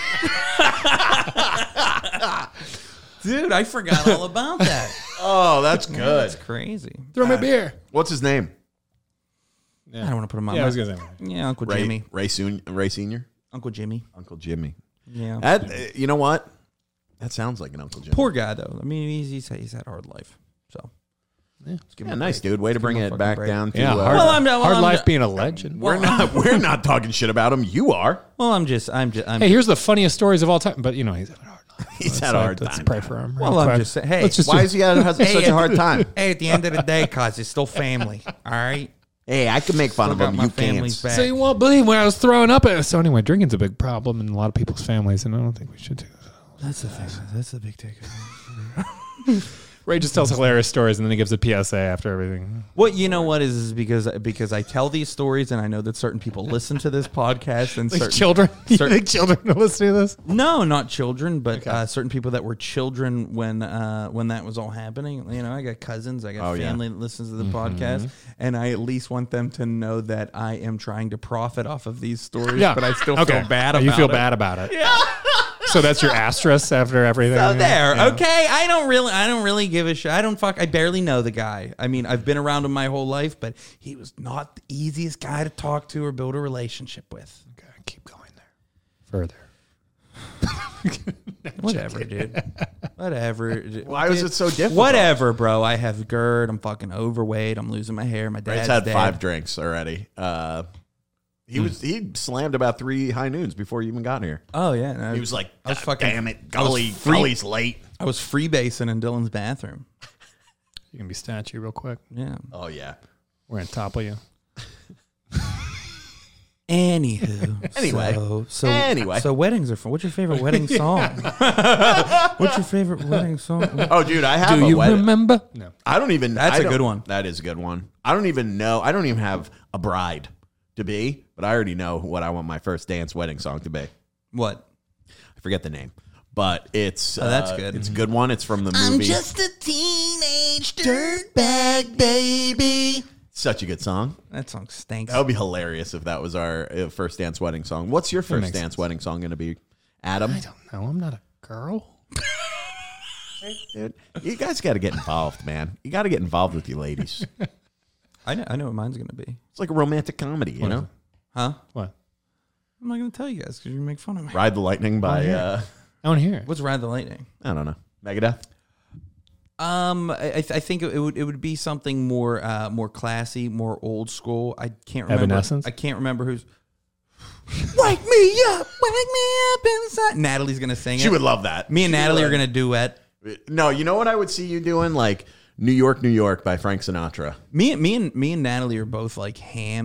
[SPEAKER 6] Dude, I forgot all about that.
[SPEAKER 1] Oh, that's good.
[SPEAKER 6] That's crazy.
[SPEAKER 5] Throw my beer.
[SPEAKER 1] What's his name?
[SPEAKER 6] I don't want to put him on.
[SPEAKER 5] Yeah, I
[SPEAKER 6] my-
[SPEAKER 5] was gonna say.
[SPEAKER 6] Yeah, Uncle
[SPEAKER 1] Ray,
[SPEAKER 6] Jimmy.
[SPEAKER 1] Ray, Sun- Ray Senior?
[SPEAKER 6] Uncle Jimmy.
[SPEAKER 1] Uncle Jimmy.
[SPEAKER 6] Yeah.
[SPEAKER 1] That, uh, you know what? That sounds like an Uncle Jimmy.
[SPEAKER 6] Poor guy though. I mean, he's he's, he's had a hard life. So
[SPEAKER 5] Yeah.
[SPEAKER 6] let's give him
[SPEAKER 1] Yeah,
[SPEAKER 6] a
[SPEAKER 1] nice,
[SPEAKER 6] break.
[SPEAKER 1] dude. Way to
[SPEAKER 6] Let's
[SPEAKER 1] bring
[SPEAKER 6] give him a
[SPEAKER 1] it
[SPEAKER 6] fucking
[SPEAKER 1] back
[SPEAKER 6] break.
[SPEAKER 1] down to.
[SPEAKER 5] Yeah,
[SPEAKER 1] uh,
[SPEAKER 5] hard,
[SPEAKER 6] Well, I'm- well,
[SPEAKER 5] hard
[SPEAKER 6] I'm
[SPEAKER 5] life
[SPEAKER 6] not-
[SPEAKER 5] being a legend.
[SPEAKER 1] we're not. We're not talking shit about him. You are.
[SPEAKER 6] Well, I'm just I'm just I'm,
[SPEAKER 5] Hey, here's the funniest stories of all time. But you know, he's had a hard life.
[SPEAKER 1] He's
[SPEAKER 5] Let's,
[SPEAKER 1] had a
[SPEAKER 5] uh,
[SPEAKER 1] hard
[SPEAKER 5] Let's
[SPEAKER 1] time.
[SPEAKER 5] pray for him.
[SPEAKER 6] well,
[SPEAKER 5] real
[SPEAKER 6] I'm
[SPEAKER 5] quick.
[SPEAKER 6] just saying. Hey,
[SPEAKER 5] Let's just
[SPEAKER 1] Why
[SPEAKER 5] do-
[SPEAKER 1] is he having such a hard time?
[SPEAKER 6] hey, at the end of the day, cause it's still family. All right.
[SPEAKER 1] Hey, I can make fun
[SPEAKER 6] Still
[SPEAKER 1] of
[SPEAKER 6] got
[SPEAKER 1] him.
[SPEAKER 6] my
[SPEAKER 1] You
[SPEAKER 6] family's
[SPEAKER 1] can't.
[SPEAKER 6] back.
[SPEAKER 5] So you won't believe when I was throwing up at. So anyway, drinking's a big problem in a lot of people's families, and I don't think we should do that.
[SPEAKER 6] That's the thing. That's the big takeaway.
[SPEAKER 5] Ray just tells hilarious stories, and then he gives a P S A after everything.
[SPEAKER 6] What you know what is, is because because I tell these stories and I know that certain people listen to this podcast and
[SPEAKER 5] Like
[SPEAKER 6] certain
[SPEAKER 5] children, you
[SPEAKER 6] certain-
[SPEAKER 5] think children will listen to this?
[SPEAKER 6] No, not children, but uh, certain people that were children when uh, when that was all happening. You know, I got cousins, I got
[SPEAKER 1] Oh, yeah.
[SPEAKER 6] family that listens to the podcast, and I at least want them to know that I am trying to profit off of these stories.
[SPEAKER 5] Yeah,
[SPEAKER 6] but I still
[SPEAKER 5] okay.
[SPEAKER 6] feel bad about
[SPEAKER 5] You feel
[SPEAKER 6] it.
[SPEAKER 5] bad about it. Yeah. So that's your asterisk after everything.
[SPEAKER 6] So there,
[SPEAKER 5] Yeah.
[SPEAKER 6] okay. I don't really, I don't really give a shit. I don't fuck. I barely know the guy. I mean, I've been around him my whole life, but he was not the easiest guy to talk to or build a relationship with.
[SPEAKER 5] Okay, keep going there. Further.
[SPEAKER 6] Whatever, dude. Whatever.
[SPEAKER 1] Why was it so difficult?
[SPEAKER 6] Whatever, bro. I have GERD. I'm fucking overweight. I'm losing my hair. My
[SPEAKER 1] Ray's
[SPEAKER 6] dad's
[SPEAKER 1] had
[SPEAKER 6] dead.
[SPEAKER 1] five drinks already. Uh, he was he slammed about three high noons before he even got here.
[SPEAKER 6] Oh yeah. no,
[SPEAKER 1] He was like,
[SPEAKER 6] I was
[SPEAKER 1] "God
[SPEAKER 6] fucking-
[SPEAKER 1] damn it,
[SPEAKER 6] I was
[SPEAKER 1] Gully,
[SPEAKER 6] free-
[SPEAKER 1] Gully's late."
[SPEAKER 6] I was freebasing in Dylan's bathroom.
[SPEAKER 5] You can be statue real quick.
[SPEAKER 6] Yeah.
[SPEAKER 1] Oh yeah.
[SPEAKER 5] We're on top of you.
[SPEAKER 6] Anywho,
[SPEAKER 1] Anyway.
[SPEAKER 6] so, so
[SPEAKER 1] Anyway.
[SPEAKER 6] so weddings are fun. What's your favorite wedding song? What's your favorite wedding song?
[SPEAKER 1] Oh, dude, I have
[SPEAKER 5] Do
[SPEAKER 1] a
[SPEAKER 5] you
[SPEAKER 1] wedding.
[SPEAKER 5] remember? No.
[SPEAKER 1] I don't even.
[SPEAKER 6] That's
[SPEAKER 1] I
[SPEAKER 6] a
[SPEAKER 1] don't-
[SPEAKER 6] good one.
[SPEAKER 1] That is a good one. I don't even know. I don't even have a bride to be, but I already know what I want my first dance wedding song to be.
[SPEAKER 6] What?
[SPEAKER 1] I forget the name, but it's
[SPEAKER 6] Oh, that's
[SPEAKER 1] uh,
[SPEAKER 6] good.
[SPEAKER 1] It's a good one. It's from the movie.
[SPEAKER 2] a teenage dirtbag baby.
[SPEAKER 1] Such a good song.
[SPEAKER 6] That song stinks.
[SPEAKER 1] That would be hilarious if that was our uh, first dance wedding song. What's your first
[SPEAKER 5] makes
[SPEAKER 1] dance
[SPEAKER 5] sense.
[SPEAKER 1] wedding song going to be, Adam?
[SPEAKER 5] I don't know. I'm not a girl.
[SPEAKER 1] Dude, you guys got to get involved, man. You got to get involved with you ladies.
[SPEAKER 6] I know. I know what mine's gonna be.
[SPEAKER 1] It's like a romantic comedy, you know?
[SPEAKER 6] Huh?
[SPEAKER 5] What?
[SPEAKER 6] I'm not gonna tell you guys because you make fun of me.
[SPEAKER 1] Ride the Lightning by,
[SPEAKER 5] yeah.
[SPEAKER 1] uh,
[SPEAKER 5] I want to hear it.
[SPEAKER 6] What's Ride the Lightning?
[SPEAKER 1] I don't know, Megadeth?
[SPEAKER 6] Um, I, I th- I think it would it would be something more uh more classy, more old school. I can't remember.
[SPEAKER 5] Evanescence?
[SPEAKER 6] I can't remember who's. Wake me up, wake me up inside. Natalie's gonna sing it.
[SPEAKER 1] She would love that.
[SPEAKER 6] Me and
[SPEAKER 1] She would
[SPEAKER 6] Natalie are
[SPEAKER 1] love-
[SPEAKER 6] gonna duet.
[SPEAKER 1] No, you know what I would see you doing? Like New York, New York by Frank Sinatra.
[SPEAKER 6] Me, me and me and Natalie are both like hams.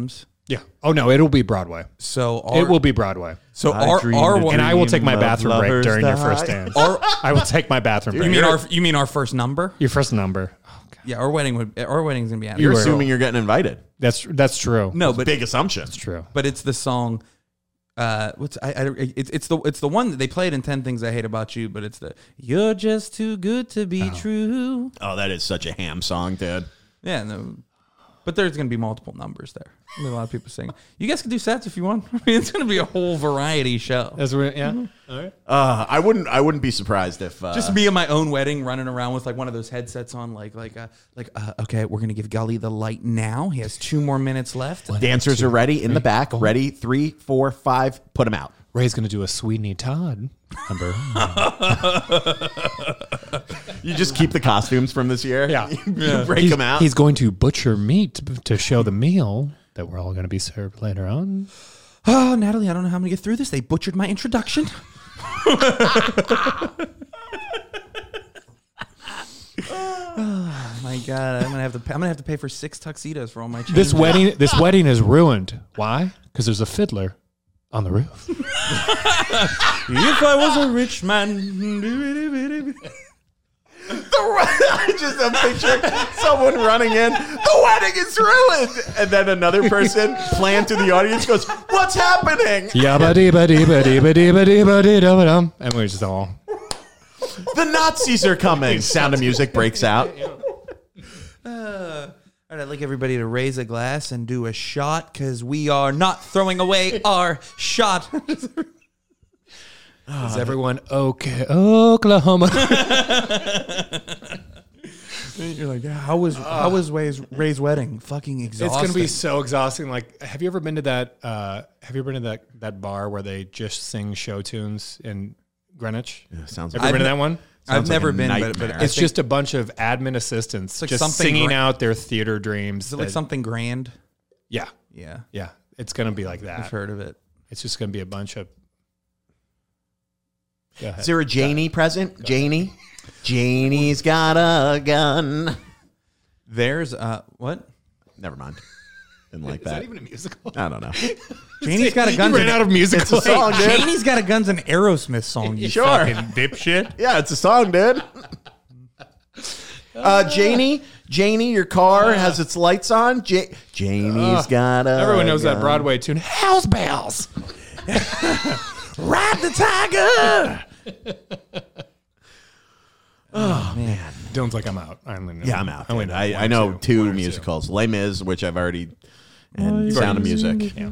[SPEAKER 5] Yeah. Oh no, it'll be Broadway.
[SPEAKER 6] So our,
[SPEAKER 5] It will be Broadway.
[SPEAKER 6] So
[SPEAKER 1] I
[SPEAKER 6] our,
[SPEAKER 1] dreamed
[SPEAKER 6] our
[SPEAKER 1] a
[SPEAKER 6] one,
[SPEAKER 5] And I will take my
[SPEAKER 1] of
[SPEAKER 5] bathroom break
[SPEAKER 1] lovers
[SPEAKER 5] during your
[SPEAKER 1] die.
[SPEAKER 5] first dance. I will take my bathroom
[SPEAKER 6] you
[SPEAKER 5] break.
[SPEAKER 6] mean our you mean our first number?
[SPEAKER 5] Your first number. Oh, God.
[SPEAKER 6] Yeah, our wedding would our wedding's gonna be out.
[SPEAKER 1] You're
[SPEAKER 5] were-
[SPEAKER 1] assuming you're getting invited.
[SPEAKER 5] That's that's true.
[SPEAKER 6] no, but
[SPEAKER 1] Big assumption.
[SPEAKER 5] That's true.
[SPEAKER 6] but it's the song. Uh, what's I, I it's it's the it's the one that they played in ten Things I Hate About You, but it's the You're Just Too Good to Be True.
[SPEAKER 1] Oh, that is such a ham song, dude.
[SPEAKER 6] Yeah, no, but there's gonna be multiple numbers there. There's a lot of people singing. You guys can do sets if you want. I mean, it's gonna be a whole variety show.
[SPEAKER 5] That's what, yeah. All right.
[SPEAKER 1] Uh, I wouldn't. I wouldn't be surprised if uh,
[SPEAKER 6] Just me at my own wedding, running around with like one of those headsets on, like like uh, like uh, okay, we're gonna give Gully the light now. He has two more minutes left.
[SPEAKER 1] dancers are ready in the back. Ready, three, four, five. Put them out.
[SPEAKER 5] Ray's gonna do a Sweeney Todd number.
[SPEAKER 1] You just keep the costumes from this year.
[SPEAKER 5] Yeah.
[SPEAKER 1] you break
[SPEAKER 5] he's,
[SPEAKER 1] them out.
[SPEAKER 5] he's going to butcher meat to show the meal that we're all going to be served later on.
[SPEAKER 6] Oh, Natalie, I don't know how I'm gonna get through this. They butchered my introduction. Oh my god, I'm gonna have to. Pay, I'm gonna have to pay for six tuxedos for all my.
[SPEAKER 5] This
[SPEAKER 6] changes.
[SPEAKER 5] wedding, this wedding is ruined. Why? Because there's a fiddler on the roof.
[SPEAKER 6] If I was a rich man.
[SPEAKER 1] I just am picturing someone running in. The wedding is ruined, and then another person playing to the audience goes, "What's happening?"
[SPEAKER 5] Yabba dee-ba dee-ba dee-ba dee-ba dee-ba dee-da-ba-dum. And we're just all.
[SPEAKER 1] The Nazis are coming. Sound of music breaks out.
[SPEAKER 6] Uh, all right, I'd like everybody to raise a glass and do a shot because we are not throwing away our shot.
[SPEAKER 5] Is everyone okay? Oklahoma.
[SPEAKER 6] You're like, how was how was Ray's, Ray's wedding? Fucking
[SPEAKER 5] It's
[SPEAKER 6] exhausting.
[SPEAKER 5] going to be so exhausting. Like, have you ever been to that? Uh, have you ever been to that that bar where they just sing show tunes in Greenwich?
[SPEAKER 1] Sounds
[SPEAKER 5] Have
[SPEAKER 1] like
[SPEAKER 5] you been to
[SPEAKER 6] I've-
[SPEAKER 5] that one?
[SPEAKER 6] I've
[SPEAKER 1] sounds like
[SPEAKER 6] never
[SPEAKER 1] a
[SPEAKER 6] been, but,
[SPEAKER 1] nightmare.
[SPEAKER 6] but I
[SPEAKER 5] It's
[SPEAKER 6] think-
[SPEAKER 5] just a bunch of admin assistants
[SPEAKER 6] like
[SPEAKER 5] just
[SPEAKER 6] something
[SPEAKER 5] singing
[SPEAKER 6] gra-
[SPEAKER 5] out their theater dreams.
[SPEAKER 6] is it like
[SPEAKER 5] that-
[SPEAKER 6] something grand?
[SPEAKER 5] Yeah,
[SPEAKER 6] Yeah,
[SPEAKER 5] yeah. It's going to be like
[SPEAKER 6] I've
[SPEAKER 5] that.
[SPEAKER 6] heard of it.
[SPEAKER 5] It's just going to be a bunch of. Go ahead.
[SPEAKER 1] Is there a Janie present? Janie? Janie's got a gun.
[SPEAKER 6] There's uh what?
[SPEAKER 1] Never mind. Didn't like
[SPEAKER 5] Is
[SPEAKER 1] that.
[SPEAKER 5] that even a musical?
[SPEAKER 1] I don't know.
[SPEAKER 6] Janie's got a
[SPEAKER 5] You
[SPEAKER 6] guns.
[SPEAKER 5] ran
[SPEAKER 6] and-
[SPEAKER 5] out of musicals.
[SPEAKER 1] It's a song, dude.
[SPEAKER 6] Janie's got a guns and Aerosmith song. You
[SPEAKER 1] Sure.
[SPEAKER 6] fucking dipshit.
[SPEAKER 1] Yeah, it's a song, dude. Uh, Janie, Janie, your car has its lights on. Ja- Janie's got a.
[SPEAKER 5] Everyone knows that
[SPEAKER 1] gun.
[SPEAKER 5] Broadway tune. House bells.
[SPEAKER 6] Ride the tiger.
[SPEAKER 1] Oh man.
[SPEAKER 5] Dylan's like, I'm out. I only know.
[SPEAKER 1] Yeah, I'm out.
[SPEAKER 5] I, only
[SPEAKER 1] dude.
[SPEAKER 5] know
[SPEAKER 1] I,
[SPEAKER 5] one
[SPEAKER 1] I
[SPEAKER 5] or
[SPEAKER 1] know
[SPEAKER 5] two.
[SPEAKER 1] two
[SPEAKER 5] One or two.
[SPEAKER 1] musicals: Les Mis, which I've already, and
[SPEAKER 5] You've
[SPEAKER 1] Sound of
[SPEAKER 5] already-
[SPEAKER 1] Music.
[SPEAKER 5] Yeah.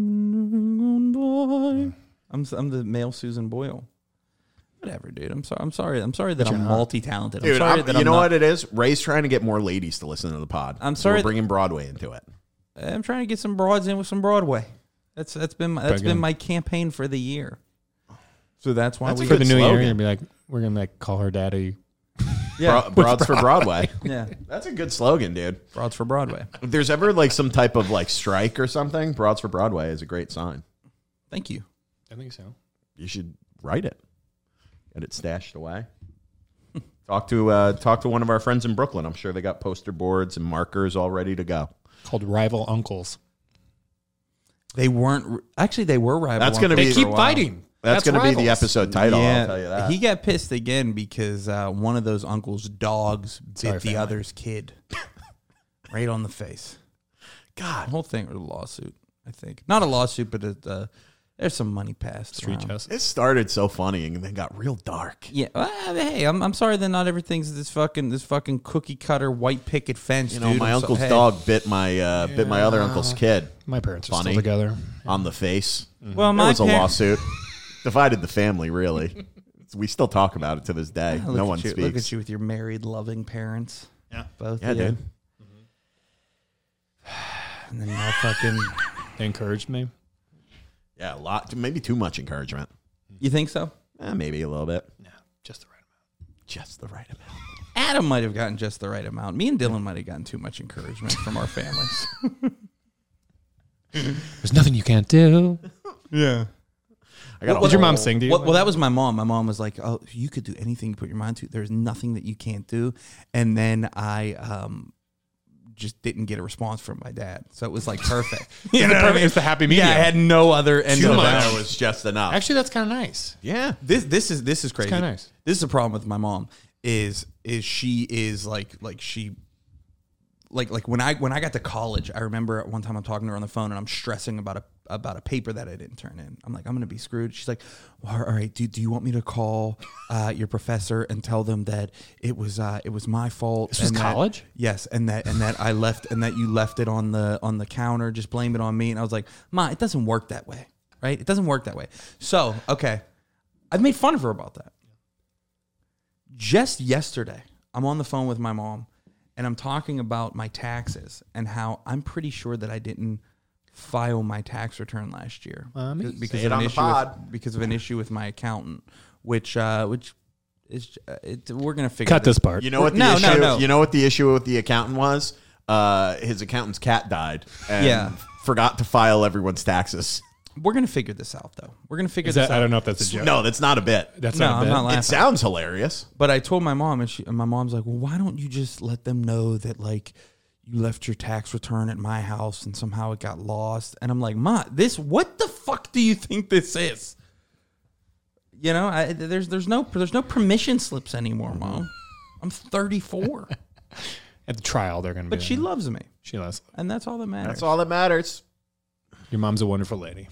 [SPEAKER 6] I'm I'm the male Susan Boyle. Whatever, dude. I'm sorry. I'm sorry. I'm sorry that I'm multi-talented. I'm
[SPEAKER 1] Dude,
[SPEAKER 6] sorry
[SPEAKER 1] I'm-
[SPEAKER 6] that
[SPEAKER 1] you
[SPEAKER 6] I'm
[SPEAKER 1] know
[SPEAKER 6] not,
[SPEAKER 1] what it is? Ray's trying to get more ladies to listen to the pod.
[SPEAKER 6] I'm
[SPEAKER 1] So
[SPEAKER 6] sorry
[SPEAKER 1] we're
[SPEAKER 6] th-
[SPEAKER 1] bringing Broadway into it.
[SPEAKER 6] I'm trying to get some broads in with some Broadway. That's that's been my, that's
[SPEAKER 5] Very
[SPEAKER 6] been
[SPEAKER 5] good.
[SPEAKER 6] my campaign for the year. So that's why
[SPEAKER 1] That's a
[SPEAKER 6] we
[SPEAKER 5] For
[SPEAKER 1] good
[SPEAKER 5] the new year,
[SPEAKER 1] slogan.
[SPEAKER 5] you're gonna be like, we're gonna like call her daddy.
[SPEAKER 6] yeah
[SPEAKER 1] Bro- broads for Broadway.
[SPEAKER 6] yeah
[SPEAKER 1] That's a good slogan, dude.
[SPEAKER 6] broads for Broadway.
[SPEAKER 1] If there's ever like some type of like strike or something, Broads for Broadway is a great sign.
[SPEAKER 6] Thank you.
[SPEAKER 5] I think so.
[SPEAKER 1] You should write it. Get it stashed away. talk to uh, talk to one of our friends in Brooklyn. I'm sure they got poster boards and markers all ready to go.
[SPEAKER 5] Called Rival Uncles.
[SPEAKER 6] They weren't actually. They were rival.
[SPEAKER 1] That's gonna
[SPEAKER 6] uncles
[SPEAKER 1] be-
[SPEAKER 6] for a
[SPEAKER 5] Keep
[SPEAKER 6] while.
[SPEAKER 5] fighting.
[SPEAKER 1] That's, going to be the
[SPEAKER 5] rivals.
[SPEAKER 1] episode title.
[SPEAKER 6] Yeah,
[SPEAKER 1] I'll tell you that.
[SPEAKER 6] he got pissed again because uh, one of those uncle's dogs bit
[SPEAKER 5] Sorry,
[SPEAKER 6] the
[SPEAKER 5] family.
[SPEAKER 6] other's kid right on the face.
[SPEAKER 1] God,
[SPEAKER 6] The whole thing was a lawsuit, I think. Not a lawsuit, but it, uh, there's some money passed.
[SPEAKER 5] Street
[SPEAKER 6] around.
[SPEAKER 5] justice.
[SPEAKER 1] it started so funny and then got real dark.
[SPEAKER 6] Yeah. Well, hey, I'm I'm sorry that not everything's this fucking this fucking cookie cutter white picket fence.
[SPEAKER 1] You know,
[SPEAKER 6] dude.
[SPEAKER 1] my
[SPEAKER 6] I'm so-
[SPEAKER 1] uncle's
[SPEAKER 6] hey.
[SPEAKER 1] dog bit my uh, bit my other uncle's kid
[SPEAKER 5] My parents are
[SPEAKER 1] Funny.
[SPEAKER 5] still together.
[SPEAKER 1] on the face.
[SPEAKER 6] Well,
[SPEAKER 1] There
[SPEAKER 6] my
[SPEAKER 1] was a
[SPEAKER 6] par-
[SPEAKER 1] lawsuit. Divided the family, really. We still talk about it to this day.
[SPEAKER 6] Look
[SPEAKER 1] no
[SPEAKER 6] at
[SPEAKER 1] one
[SPEAKER 6] you,
[SPEAKER 1] speaks.
[SPEAKER 6] Look at you with your married, loving parents.
[SPEAKER 5] Yeah.
[SPEAKER 6] Both.
[SPEAKER 1] Yeah,
[SPEAKER 6] of you.
[SPEAKER 1] dude.
[SPEAKER 6] And then my fucking.
[SPEAKER 5] They encouraged me.
[SPEAKER 1] Yeah, a lot. Maybe too much encouragement.
[SPEAKER 6] You think so?
[SPEAKER 1] Eh, maybe a little bit.
[SPEAKER 5] No, just the right amount.
[SPEAKER 1] Just the right amount.
[SPEAKER 6] Adam might have gotten just the right amount. Me and Dylan might have gotten too much encouragement from our families.
[SPEAKER 5] There's nothing you can't do.
[SPEAKER 6] Yeah.
[SPEAKER 1] I got
[SPEAKER 5] What did your mom sing to you?
[SPEAKER 6] Well, well, that was my mom. My mom was like, "Oh, you could do anything you put your mind to. There's nothing that you can't do." And then I um, just didn't get a response from my dad. So it was like perfect. You know
[SPEAKER 5] the
[SPEAKER 6] what I
[SPEAKER 5] perfect-
[SPEAKER 6] mean?
[SPEAKER 5] it's the happy medium.
[SPEAKER 6] Yeah, I had no other end
[SPEAKER 1] Too
[SPEAKER 6] of
[SPEAKER 1] much
[SPEAKER 6] that.
[SPEAKER 1] was just enough.
[SPEAKER 5] Actually, that's kind of nice.
[SPEAKER 1] yeah.
[SPEAKER 6] This this is this is crazy.
[SPEAKER 5] kinda nice.
[SPEAKER 6] This is a problem with my mom. Is is she is like like she like like when I when I got to college, I remember at one time I'm talking to her on the phone and I'm stressing about a about a paper that I didn't turn in. I'm like, I'm gonna be screwed. She's like, well, all right, do, do you want me to call uh, your professor and tell them that it was uh, it was my fault?
[SPEAKER 5] This was
[SPEAKER 6] and that-
[SPEAKER 5] college?
[SPEAKER 6] yes, and that and that I left and that you left it on the on the counter. Just blame it on me. And I was like, Ma, it doesn't work that way, right? It doesn't work that way. So okay, I've made fun of her about that. Just yesterday, I'm on the phone with my mom, and I'm talking about my taxes and how I'm pretty sure that I didn't file my tax return last year
[SPEAKER 5] Mommy?
[SPEAKER 6] because
[SPEAKER 1] Say
[SPEAKER 6] of
[SPEAKER 1] it
[SPEAKER 6] an
[SPEAKER 1] on the
[SPEAKER 6] issue
[SPEAKER 1] pod.
[SPEAKER 6] with, because of an issue with my accountant, which uh, which is uh, it, we're gonna figure
[SPEAKER 5] Cut this part.
[SPEAKER 1] You know what the
[SPEAKER 6] No, no,
[SPEAKER 1] issue?
[SPEAKER 6] no.
[SPEAKER 1] You know what the issue with the accountant was? Uh, his accountant's cat died. And
[SPEAKER 6] Yeah.
[SPEAKER 1] forgot to file everyone's taxes.
[SPEAKER 6] We're gonna figure this out though. We're gonna figure
[SPEAKER 5] Is
[SPEAKER 6] this
[SPEAKER 5] that,
[SPEAKER 6] out.
[SPEAKER 5] I don't know if that's a joke.
[SPEAKER 1] No, that's not a bit.
[SPEAKER 5] That's
[SPEAKER 6] No,
[SPEAKER 5] not a
[SPEAKER 6] I'm
[SPEAKER 5] bit.
[SPEAKER 6] not laughing.
[SPEAKER 1] It sounds hilarious.
[SPEAKER 6] But I told my mom, and, she, and my mom's like, well, why don't you just let them know that, like, you left your tax return at my house and somehow it got lost? And I'm like, Ma, this, what the fuck do you think this is? You know, I, there's there's no there's no permission slips anymore, Mom. I'm thirty-four.
[SPEAKER 5] At the trial, they're going to be
[SPEAKER 6] But she
[SPEAKER 5] there.
[SPEAKER 6] loves me,
[SPEAKER 5] She loves.
[SPEAKER 6] and that's all that matters.
[SPEAKER 1] That's all that matters.
[SPEAKER 5] Your mom's a wonderful lady.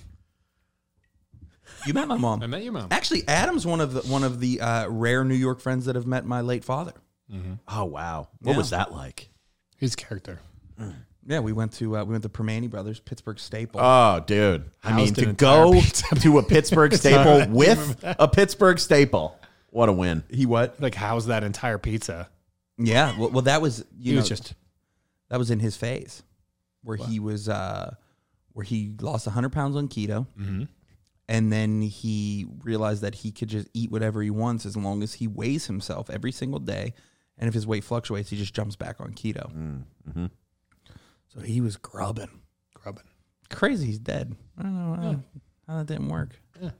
[SPEAKER 6] You met my mom.
[SPEAKER 5] I met your mom.
[SPEAKER 6] Actually, Adam's one of the one of the uh, rare New York friends that have met my late father.
[SPEAKER 1] Oh wow, what
[SPEAKER 6] Yeah.
[SPEAKER 1] was that like?
[SPEAKER 5] His character.
[SPEAKER 6] Yeah, we went to uh, we went to Permane Brothers, Pittsburgh staple.
[SPEAKER 1] Oh, dude. I mean,
[SPEAKER 5] Housed
[SPEAKER 1] to
[SPEAKER 5] an entire
[SPEAKER 1] go
[SPEAKER 5] pizza.
[SPEAKER 1] to a Pittsburgh staple with a Pittsburgh staple. What a win.
[SPEAKER 6] he what?
[SPEAKER 5] Like, how's that entire pizza?
[SPEAKER 6] Yeah, well, well that was you
[SPEAKER 5] He
[SPEAKER 6] know
[SPEAKER 5] was just.
[SPEAKER 6] that was in his phase where he was uh, where he lost one hundred pounds on keto,
[SPEAKER 5] Mm-hmm.
[SPEAKER 6] and then he realized that he could just eat whatever he wants as long as he weighs himself every single day, and if his weight fluctuates, he just jumps back on keto.
[SPEAKER 1] Mm-hmm.
[SPEAKER 6] So he was grubbing,
[SPEAKER 5] Grubbing.
[SPEAKER 6] crazy. He's dead. I don't know how, how that didn't work.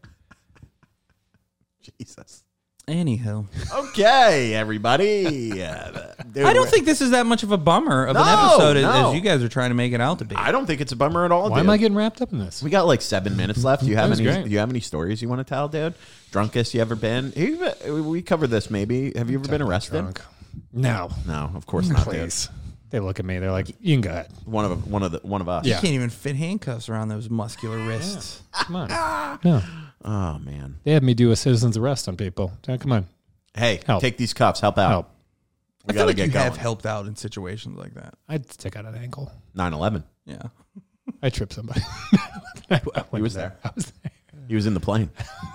[SPEAKER 1] Jesus.
[SPEAKER 6] Anyhow,
[SPEAKER 1] Okay, everybody. Yeah, dude,
[SPEAKER 6] I don't think this is that much of a bummer of an
[SPEAKER 1] No,
[SPEAKER 6] episode as-
[SPEAKER 1] no.
[SPEAKER 6] as you guys are trying to make it out to be.
[SPEAKER 1] I don't think it's a bummer at all.
[SPEAKER 5] Why
[SPEAKER 1] dude.
[SPEAKER 5] am I getting wrapped up in this?
[SPEAKER 1] We got like seven minutes left. Do you have
[SPEAKER 5] was
[SPEAKER 1] any?
[SPEAKER 5] great.
[SPEAKER 1] Do you have any stories you want to tell, dude? Drunkest you ever been? You- We covered this. Maybe. Have you ever been arrested?
[SPEAKER 5] Drunk. No.
[SPEAKER 1] No, of course not. Dude.
[SPEAKER 5] Please. They look at me. They're like, you can go ahead.
[SPEAKER 1] One of one of the one of us.
[SPEAKER 6] You
[SPEAKER 5] Yeah.
[SPEAKER 6] can't even fit handcuffs around those muscular wrists.
[SPEAKER 5] Come on. No.
[SPEAKER 1] Oh man.
[SPEAKER 5] They had me do a citizen's arrest on people. Oh, come on.
[SPEAKER 1] Hey,
[SPEAKER 5] Help.
[SPEAKER 1] take these cuffs. Help out.
[SPEAKER 5] Help.
[SPEAKER 1] We
[SPEAKER 6] I feel
[SPEAKER 1] gotta
[SPEAKER 6] like
[SPEAKER 1] get
[SPEAKER 6] you
[SPEAKER 1] going.
[SPEAKER 6] have helped out in situations like that.
[SPEAKER 5] I'd stick out an ankle.
[SPEAKER 1] nine eleven.
[SPEAKER 6] Yeah.
[SPEAKER 5] I tripped somebody. I, I
[SPEAKER 1] He was
[SPEAKER 5] there.
[SPEAKER 1] there.
[SPEAKER 5] I was there.
[SPEAKER 1] He was in the plane.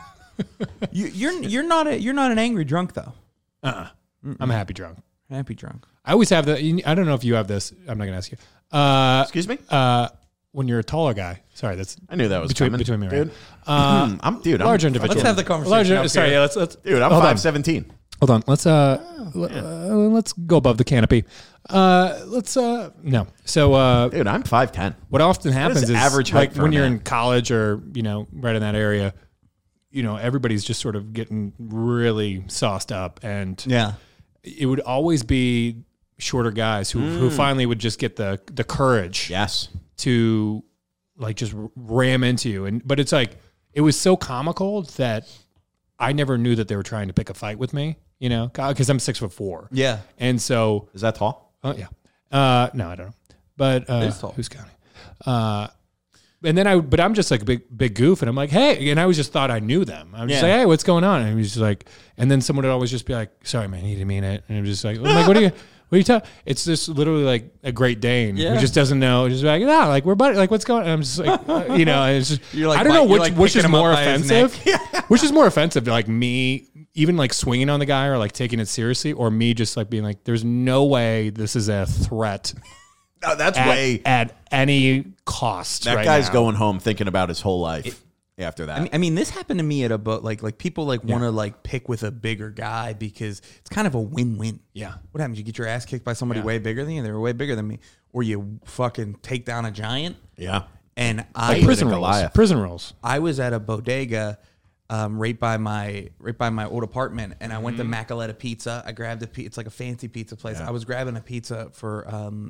[SPEAKER 6] You, you're you're not a, you're not an angry drunk though.
[SPEAKER 5] Uh-uh. I'm a happy drunk.
[SPEAKER 6] Happy drunk.
[SPEAKER 5] I always have the. I don't know if you have this. I'm not going to ask you. Uh,
[SPEAKER 1] Excuse me.
[SPEAKER 5] uh, when you're a taller guy. Sorry, that's
[SPEAKER 1] I knew that was
[SPEAKER 5] between
[SPEAKER 1] coming.
[SPEAKER 5] between me,
[SPEAKER 1] dude.
[SPEAKER 5] right? Uh,
[SPEAKER 1] I'm dude. I'm,
[SPEAKER 5] larger individual.
[SPEAKER 6] Let's have the conversation
[SPEAKER 5] Larger,
[SPEAKER 6] up
[SPEAKER 5] sorry,
[SPEAKER 6] here.
[SPEAKER 5] yeah, let's let's.
[SPEAKER 1] Dude, I'm
[SPEAKER 5] hold on.
[SPEAKER 1] five seventeen.
[SPEAKER 5] Hold on. Let's uh, l- uh, let's go above the canopy. Uh, let's uh, no. So uh,
[SPEAKER 1] Dude, I'm five ten.
[SPEAKER 5] what often happens
[SPEAKER 1] is
[SPEAKER 5] is
[SPEAKER 1] average height
[SPEAKER 5] like
[SPEAKER 1] for
[SPEAKER 5] when
[SPEAKER 1] a
[SPEAKER 5] you're
[SPEAKER 1] man?
[SPEAKER 5] in college or you know right in that area, you know everybody's just sort of getting really sauced up, and
[SPEAKER 6] Yeah.
[SPEAKER 5] it would always be shorter guys who who finally would just get the the courage
[SPEAKER 1] Yes.
[SPEAKER 5] to like just ram into you, and but it's like it was so comical that I never knew that they were trying to pick a fight with me, you know, because I'm six foot four,
[SPEAKER 6] Yeah.
[SPEAKER 5] and so
[SPEAKER 1] Is that tall?
[SPEAKER 5] oh yeah, uh, no, I don't know, but uh,
[SPEAKER 6] is tall.
[SPEAKER 5] who's counting? Uh, and then I, but I'm just like a big, big goof, and I'm like, hey, and I was just thought I knew them. I was just
[SPEAKER 6] Yeah.
[SPEAKER 5] like, hey, what's going on? And he was just like, and then someone would always just be like, sorry, man, he didn't mean it, and I'm just like, I'm like, what are you? What are you talking? It's just literally like a Great Dane
[SPEAKER 6] Yeah.
[SPEAKER 5] who just doesn't know. Just like, no, like we're buddy. Like, what's going on? I'm just like, uh, you know, and it's just,
[SPEAKER 6] You're like
[SPEAKER 5] I don't
[SPEAKER 6] bite-
[SPEAKER 5] know
[SPEAKER 6] you're
[SPEAKER 5] which
[SPEAKER 6] like
[SPEAKER 5] which
[SPEAKER 6] picking
[SPEAKER 5] is
[SPEAKER 6] him up
[SPEAKER 5] more
[SPEAKER 6] by his
[SPEAKER 5] offensive. Which is more offensive, like me even like swinging on the guy or like taking it seriously, or me just like being like, there's no way this is a threat
[SPEAKER 1] No, that's
[SPEAKER 5] at,
[SPEAKER 1] way.
[SPEAKER 5] at any cost.
[SPEAKER 1] That
[SPEAKER 5] right
[SPEAKER 1] guy's
[SPEAKER 5] now.
[SPEAKER 1] going home thinking about his whole life after that.
[SPEAKER 6] I mean, I mean, this happened to me at a boat. Like, like people like want to like pick with a bigger guy because it's kind of a win-win.
[SPEAKER 5] Yeah.
[SPEAKER 6] What happens? You get your ass kicked by somebody
[SPEAKER 5] Yeah.
[SPEAKER 6] way bigger than you. They were way bigger than me, or you fucking take down a giant.
[SPEAKER 1] yeah.
[SPEAKER 6] And I,
[SPEAKER 5] Like prison
[SPEAKER 1] Like
[SPEAKER 5] rules.
[SPEAKER 1] Goliath.
[SPEAKER 5] Prison rules.
[SPEAKER 6] I was at a bodega, um, right by my right by my old apartment, and I went to Macaletta Pizza. I grabbed a pizza. It's like a fancy pizza place. I was grabbing a pizza for um,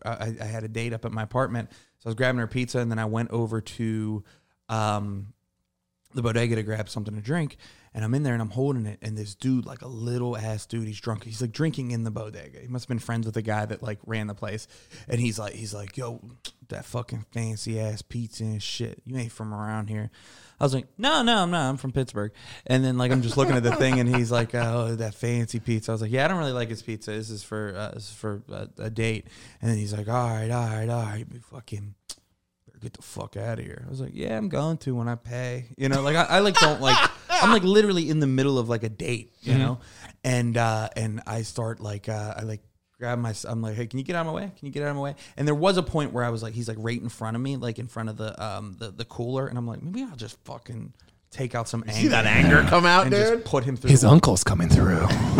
[SPEAKER 6] I, I had a date up at my apartment, so I was grabbing her pizza, and then I went over to um, the bodega to grab something to drink. And I'm in there and I'm holding it, and this dude, like a little ass dude, he's drunk. He's like drinking in the bodega. He must have been friends with the guy that like ran the place. And he's like, he's like, yo, that fucking fancy ass pizza and shit. You ain't from around here. I was like, no, no, I'm not. I'm from Pittsburgh. And then like I'm just looking at the thing, and he's like, oh, that fancy pizza. I was like, yeah, I don't really like his pizza. This is for uh, this is for a, a date. And then he's like, all right, all right, all right, fucking. Get the fuck out of here. I was like, yeah, I'm going to when I pay. You know, like I, I like don't like I'm like literally in the middle of like a date, you mm-hmm. know? And uh and I start like uh I like grab my I'm like, hey, can you get out of my way? Can you get out of my way? And there was a point where I was like, he's like right in front of me, like in front of the um the, the cooler, and I'm like, maybe I'll just fucking take out some anger.
[SPEAKER 1] See that anger come out,
[SPEAKER 6] and
[SPEAKER 1] dude?
[SPEAKER 6] Just put him through.
[SPEAKER 5] His uncle's coming through.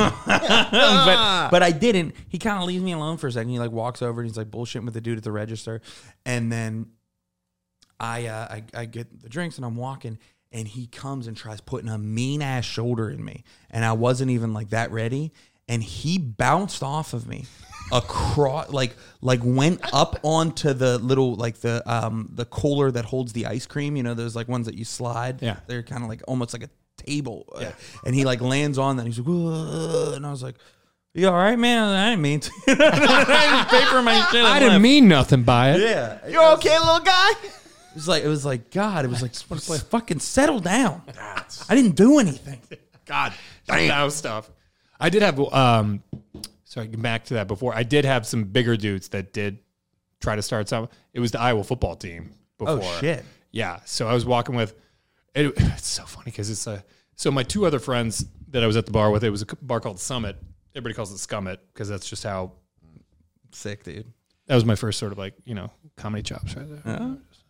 [SPEAKER 6] but, but I didn't. He kind of leaves me alone for a second. He like walks over and he's like bullshitting with the dude at the register. And then I, uh, I I get the drinks and I'm walking, and he comes and tries putting a mean ass shoulder in me, and I wasn't even like that ready, and he bounced off of me across like like went up onto the little like the um the cooler that holds the ice cream, you know, those like ones that you slide.
[SPEAKER 5] Yeah,
[SPEAKER 6] they're kind of like almost like a table. Yeah. And he like lands on that. And he's like, whoa, and I was like, you all right, man? I didn't mean to. I didn't pay for my shit.
[SPEAKER 5] I didn't left. mean nothing by it.
[SPEAKER 6] Yeah,
[SPEAKER 1] you okay, little guy?
[SPEAKER 6] It was like it was like God. It was like fucking settle down. I didn't do anything.
[SPEAKER 1] God
[SPEAKER 5] damn that stuff. I did have um. Sorry, back to that before. I did have some bigger dudes that did try to start something. It was the Iowa football team before.
[SPEAKER 6] Oh shit.
[SPEAKER 5] Yeah. So I was walking with. It, it's so funny because it's a. So my two other friends that I was at the bar with, it was a bar called Summit. Everybody calls it Scummit because that's just how.
[SPEAKER 6] Sick, dude.
[SPEAKER 5] That was my first sort of like you know comedy chops right there.
[SPEAKER 6] Uh-huh.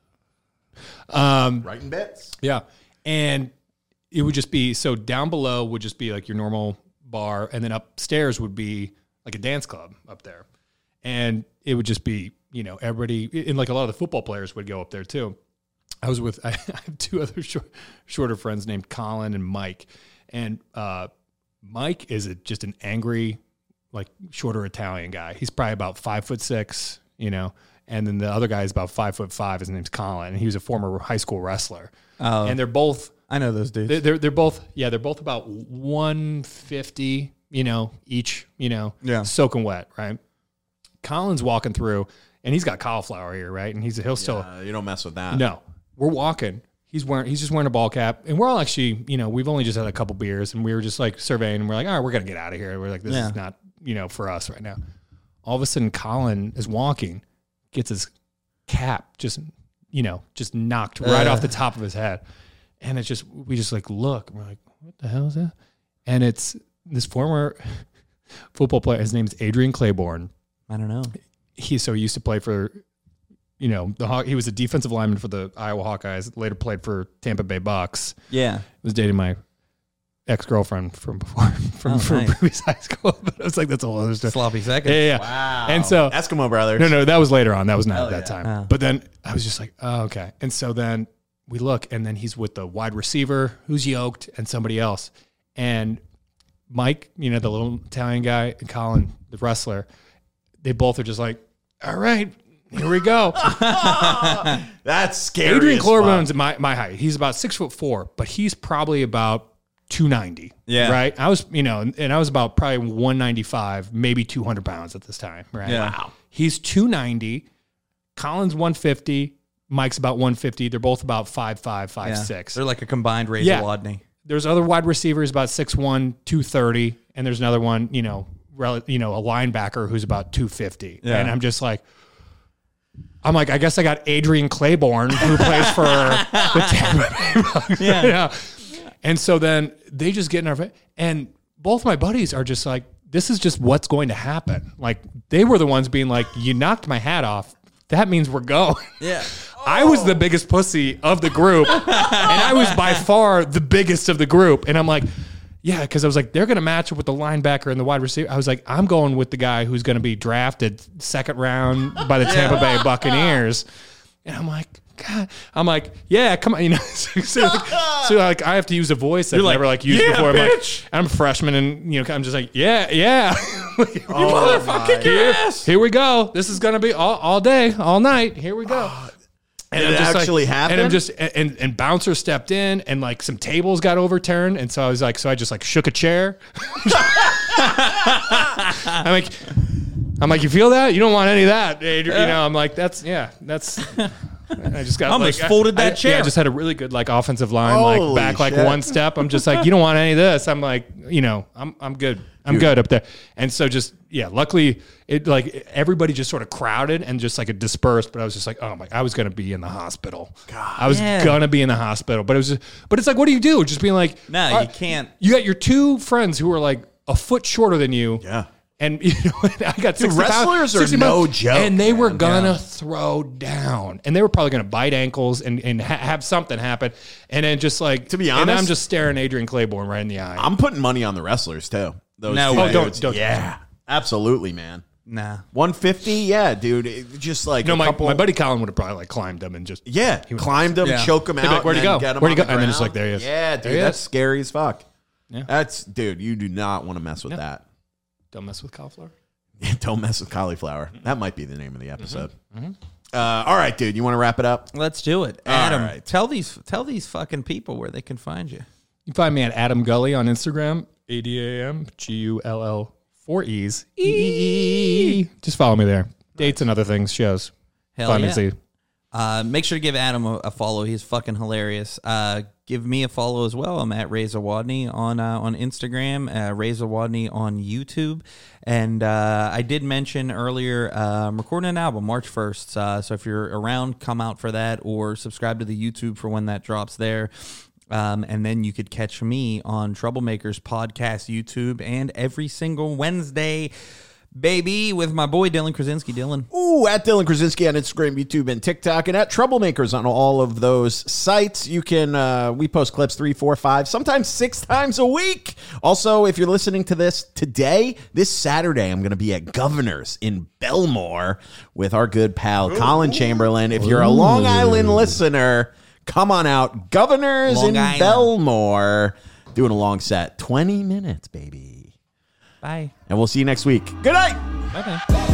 [SPEAKER 5] Um,
[SPEAKER 1] Writing bits.
[SPEAKER 5] Yeah. And it would just be, so down below would just be like your normal bar, and then upstairs would be like a dance club up there. And it would just be, you know, everybody, and like a lot of the football players would go up there too. I was with, I have two other short, shorter friends named Colin and Mike. And uh, Mike is a, just an angry, like shorter Italian guy. He's probably about five foot six, you know. And then the other guy is about five foot five. His name's Colin, and he was a former high school wrestler.
[SPEAKER 6] Oh,
[SPEAKER 5] and they're both.
[SPEAKER 6] I know those dudes.
[SPEAKER 5] They're, they're they're both. Yeah, they're both about one fifty. You know, each. You know,
[SPEAKER 6] yeah,
[SPEAKER 5] soaking wet, right? Colin's walking through, and he's got cauliflower here, right? And he's he'll still.
[SPEAKER 1] Yeah, you don't mess with that.
[SPEAKER 5] No, we're walking. He's wearing. He's just wearing a ball cap, and we're all actually. You know, we've only just had a couple beers, and we were just like surveying, and we're like, all right, we're gonna get out of here. We're like, this
[SPEAKER 6] yeah.
[SPEAKER 5] is not, you know, for us right now. All of a sudden, Colin is walking, gets his cap just, you know, just knocked right uh. off the top of his head. And it's just, we just like look, and we're like, what the hell is that? And it's this former football player. His name's Adrian Claiborne.
[SPEAKER 6] I don't know.
[SPEAKER 5] He, so he used to play for, you know, the Haw- he was a defensive lineman for the Iowa Hawkeyes, later played for Tampa Bay Bucks.
[SPEAKER 6] Yeah.
[SPEAKER 5] Was dating my ex-girlfriend from before, from,
[SPEAKER 6] oh,
[SPEAKER 5] from
[SPEAKER 6] nice.
[SPEAKER 5] previous high school. But I was like, that's a whole other stuff.
[SPEAKER 6] Sloppy seconds.
[SPEAKER 5] Yeah, yeah.
[SPEAKER 1] Wow.
[SPEAKER 5] And so
[SPEAKER 1] Eskimo Brothers.
[SPEAKER 5] No, no, that was later on. That was not
[SPEAKER 1] Hell
[SPEAKER 5] at that
[SPEAKER 1] yeah.
[SPEAKER 5] time.
[SPEAKER 6] Oh.
[SPEAKER 5] But then I was just like, oh, okay. And so then we look, and then he's with the wide receiver who's yoked and somebody else. And Mike, you know, the little Italian guy, and Colin, the wrestler, they both are just like, all right, here we go.
[SPEAKER 1] That's scary.
[SPEAKER 5] Adrian
[SPEAKER 1] as
[SPEAKER 5] Claiborne's
[SPEAKER 1] fuck.
[SPEAKER 5] my, my height. He's about six foot four, but he's probably about two ninety.
[SPEAKER 6] Yeah.
[SPEAKER 5] Right. I was, you know, and I was about probably one ninety-five, maybe two hundred pounds at this time. Right.
[SPEAKER 6] Yeah.
[SPEAKER 5] Wow. He's two ninety. Colin's one fifty. Mike's about one fifty. They're both about five five, five
[SPEAKER 6] Yeah.
[SPEAKER 5] six.
[SPEAKER 6] They're like a combined Razor
[SPEAKER 5] Yeah.
[SPEAKER 6] Wadney.
[SPEAKER 5] There's other wide receivers about six one, two thirty, and there's another one, you know, rel- you know, a linebacker who's about two fifty.
[SPEAKER 6] Yeah.
[SPEAKER 5] And I'm just like, I'm like, I guess I got Adrian Claiborne who plays for the Tampa Bay Bucks.
[SPEAKER 6] Yeah.
[SPEAKER 5] Yeah. And so then they just get in our face. And both my buddies are just like, this is just what's going to happen. Like, they were the ones being like, you knocked my hat off. That means we're going.
[SPEAKER 6] Yeah.
[SPEAKER 5] I was the biggest pussy of the group. And I was by far the biggest of the group. And I'm like, yeah, because I was like, they're going to match up with the linebacker and the wide receiver. I was like, I'm going with the guy who's going to be drafted second round by the Tampa Bay Buccaneers. And I'm like, God, I'm like, yeah, come on, you know. so, so, like, so like, I have to use a voice that I've
[SPEAKER 6] like,
[SPEAKER 5] never like used
[SPEAKER 6] yeah,
[SPEAKER 5] before. I'm
[SPEAKER 6] bitch.
[SPEAKER 5] like, I'm a freshman, and you know, I'm just like, yeah, yeah.
[SPEAKER 1] Oh, my.
[SPEAKER 5] Here, here we go. This is gonna be all, all day, all night. Here we go. And
[SPEAKER 1] Did it
[SPEAKER 5] I'm just
[SPEAKER 1] actually
[SPEAKER 5] like,
[SPEAKER 1] happen?
[SPEAKER 5] And I'm just and and bouncer stepped in, and like some tables got overturned, and so I was like, so I just like shook a chair. I'm like, I'm like, you feel that? You don't want any of that, Adrian. You know, I'm like, that's yeah, that's. I just got
[SPEAKER 4] Almost
[SPEAKER 5] like,
[SPEAKER 4] folded that
[SPEAKER 5] I,
[SPEAKER 4] chair.
[SPEAKER 5] Yeah, I just had a really good like offensive line,
[SPEAKER 1] Holy
[SPEAKER 5] like back like
[SPEAKER 1] shit.
[SPEAKER 5] one step. I'm just like, you don't want any of this. I'm like, you know, I'm I'm good. I'm
[SPEAKER 1] Dude.
[SPEAKER 5] good up there. And so just yeah, luckily it like everybody just sort of crowded and just like it dispersed. But I was just like, oh my, I was gonna be in the hospital. God, I was
[SPEAKER 4] Yeah.
[SPEAKER 5] gonna be in the hospital. But it was just, but it's like, what do you do? Just being like,
[SPEAKER 4] No,
[SPEAKER 5] all
[SPEAKER 4] you can't.
[SPEAKER 5] You got your two friends who are like a foot shorter than you.
[SPEAKER 1] Yeah.
[SPEAKER 5] And you know, I got sixty
[SPEAKER 1] wrestlers
[SPEAKER 5] pounds,
[SPEAKER 1] are
[SPEAKER 5] sixty
[SPEAKER 1] no
[SPEAKER 5] pounds,
[SPEAKER 1] joke,
[SPEAKER 5] and they were
[SPEAKER 1] man.
[SPEAKER 5] gonna
[SPEAKER 1] Yeah.
[SPEAKER 5] throw down, and they were probably gonna bite ankles and and ha- have something happen, and then just like
[SPEAKER 1] To be
[SPEAKER 5] and
[SPEAKER 1] honest-
[SPEAKER 5] I'm just staring Adrian Claiborne right in the eye.
[SPEAKER 1] I'm putting money on the wrestlers, too. Those
[SPEAKER 4] No
[SPEAKER 1] two
[SPEAKER 4] way.
[SPEAKER 5] Oh, don't-
[SPEAKER 1] dudes.
[SPEAKER 5] don't-
[SPEAKER 1] Yeah. Absolutely, man.
[SPEAKER 4] Nah.
[SPEAKER 1] one fifty, yeah, dude. It- just like
[SPEAKER 5] no,
[SPEAKER 1] a
[SPEAKER 5] my,
[SPEAKER 1] couple.
[SPEAKER 5] my buddy Colin would have probably like climbed them and just
[SPEAKER 1] Yeah, climbed him,
[SPEAKER 4] Yeah.
[SPEAKER 1] choke him
[SPEAKER 5] He'd be
[SPEAKER 1] out.
[SPEAKER 5] like, "Where'd he
[SPEAKER 1] and then
[SPEAKER 5] go?
[SPEAKER 1] get him
[SPEAKER 5] Where'd he
[SPEAKER 1] on
[SPEAKER 5] go?"
[SPEAKER 1] the
[SPEAKER 5] And then just
[SPEAKER 1] ground.
[SPEAKER 5] like, there he is.
[SPEAKER 1] Yeah,
[SPEAKER 5] There
[SPEAKER 1] dude,
[SPEAKER 5] he
[SPEAKER 1] that's
[SPEAKER 5] is.
[SPEAKER 1] scary as fuck.
[SPEAKER 5] Yeah.
[SPEAKER 1] That's dude. You do not want to mess with that.
[SPEAKER 5] Don't mess with cauliflower.
[SPEAKER 1] Don't mess with cauliflower. That might be the name of the episode.
[SPEAKER 5] Mm-hmm.
[SPEAKER 1] Uh, all right, dude. You want to wrap it up?
[SPEAKER 4] Let's do it. Adam,
[SPEAKER 1] right.
[SPEAKER 4] tell these tell these fucking people where they can find you.
[SPEAKER 5] You can find me at Adam Gully on Instagram, A D A M G U L L four E's. E. Just follow me there. Dates and other things, shows.
[SPEAKER 4] Hell
[SPEAKER 5] Fun
[SPEAKER 4] yeah.
[SPEAKER 5] and see.
[SPEAKER 4] Uh, make sure to give Adam a, a follow. He's fucking hilarious. Uh, give me a follow as well. I'm at Ray Zawadney on uh, on Instagram, uh, Ray Zawadney on YouTube. And uh, I did mention earlier, uh, I'm recording an album March first. Uh, so if you're around, come out for that or subscribe to the YouTube for when that drops there. Um, and then you could catch me on Troublemakers Podcast YouTube and every single Wednesday, baby, with my boy Dylan Krasinski. Dylan.
[SPEAKER 1] Ooh, at Dylan Krasinski on Instagram, YouTube, and TikTok, and at Troublemakers on all of those sites. You can, uh, we post clips three, four, five, sometimes six times a week. Also, if you're listening to this today, this Saturday, I'm going to be at Governor's in Belmore with our good pal, Colin Chamberlain. If you're a Long Island listener, come on out. Governor's
[SPEAKER 4] Long
[SPEAKER 1] in
[SPEAKER 4] Island.
[SPEAKER 1] Belmore, doing a long set. twenty minutes, baby.
[SPEAKER 4] Bye.
[SPEAKER 1] And we'll see you next week. Good night.
[SPEAKER 4] Bye-bye.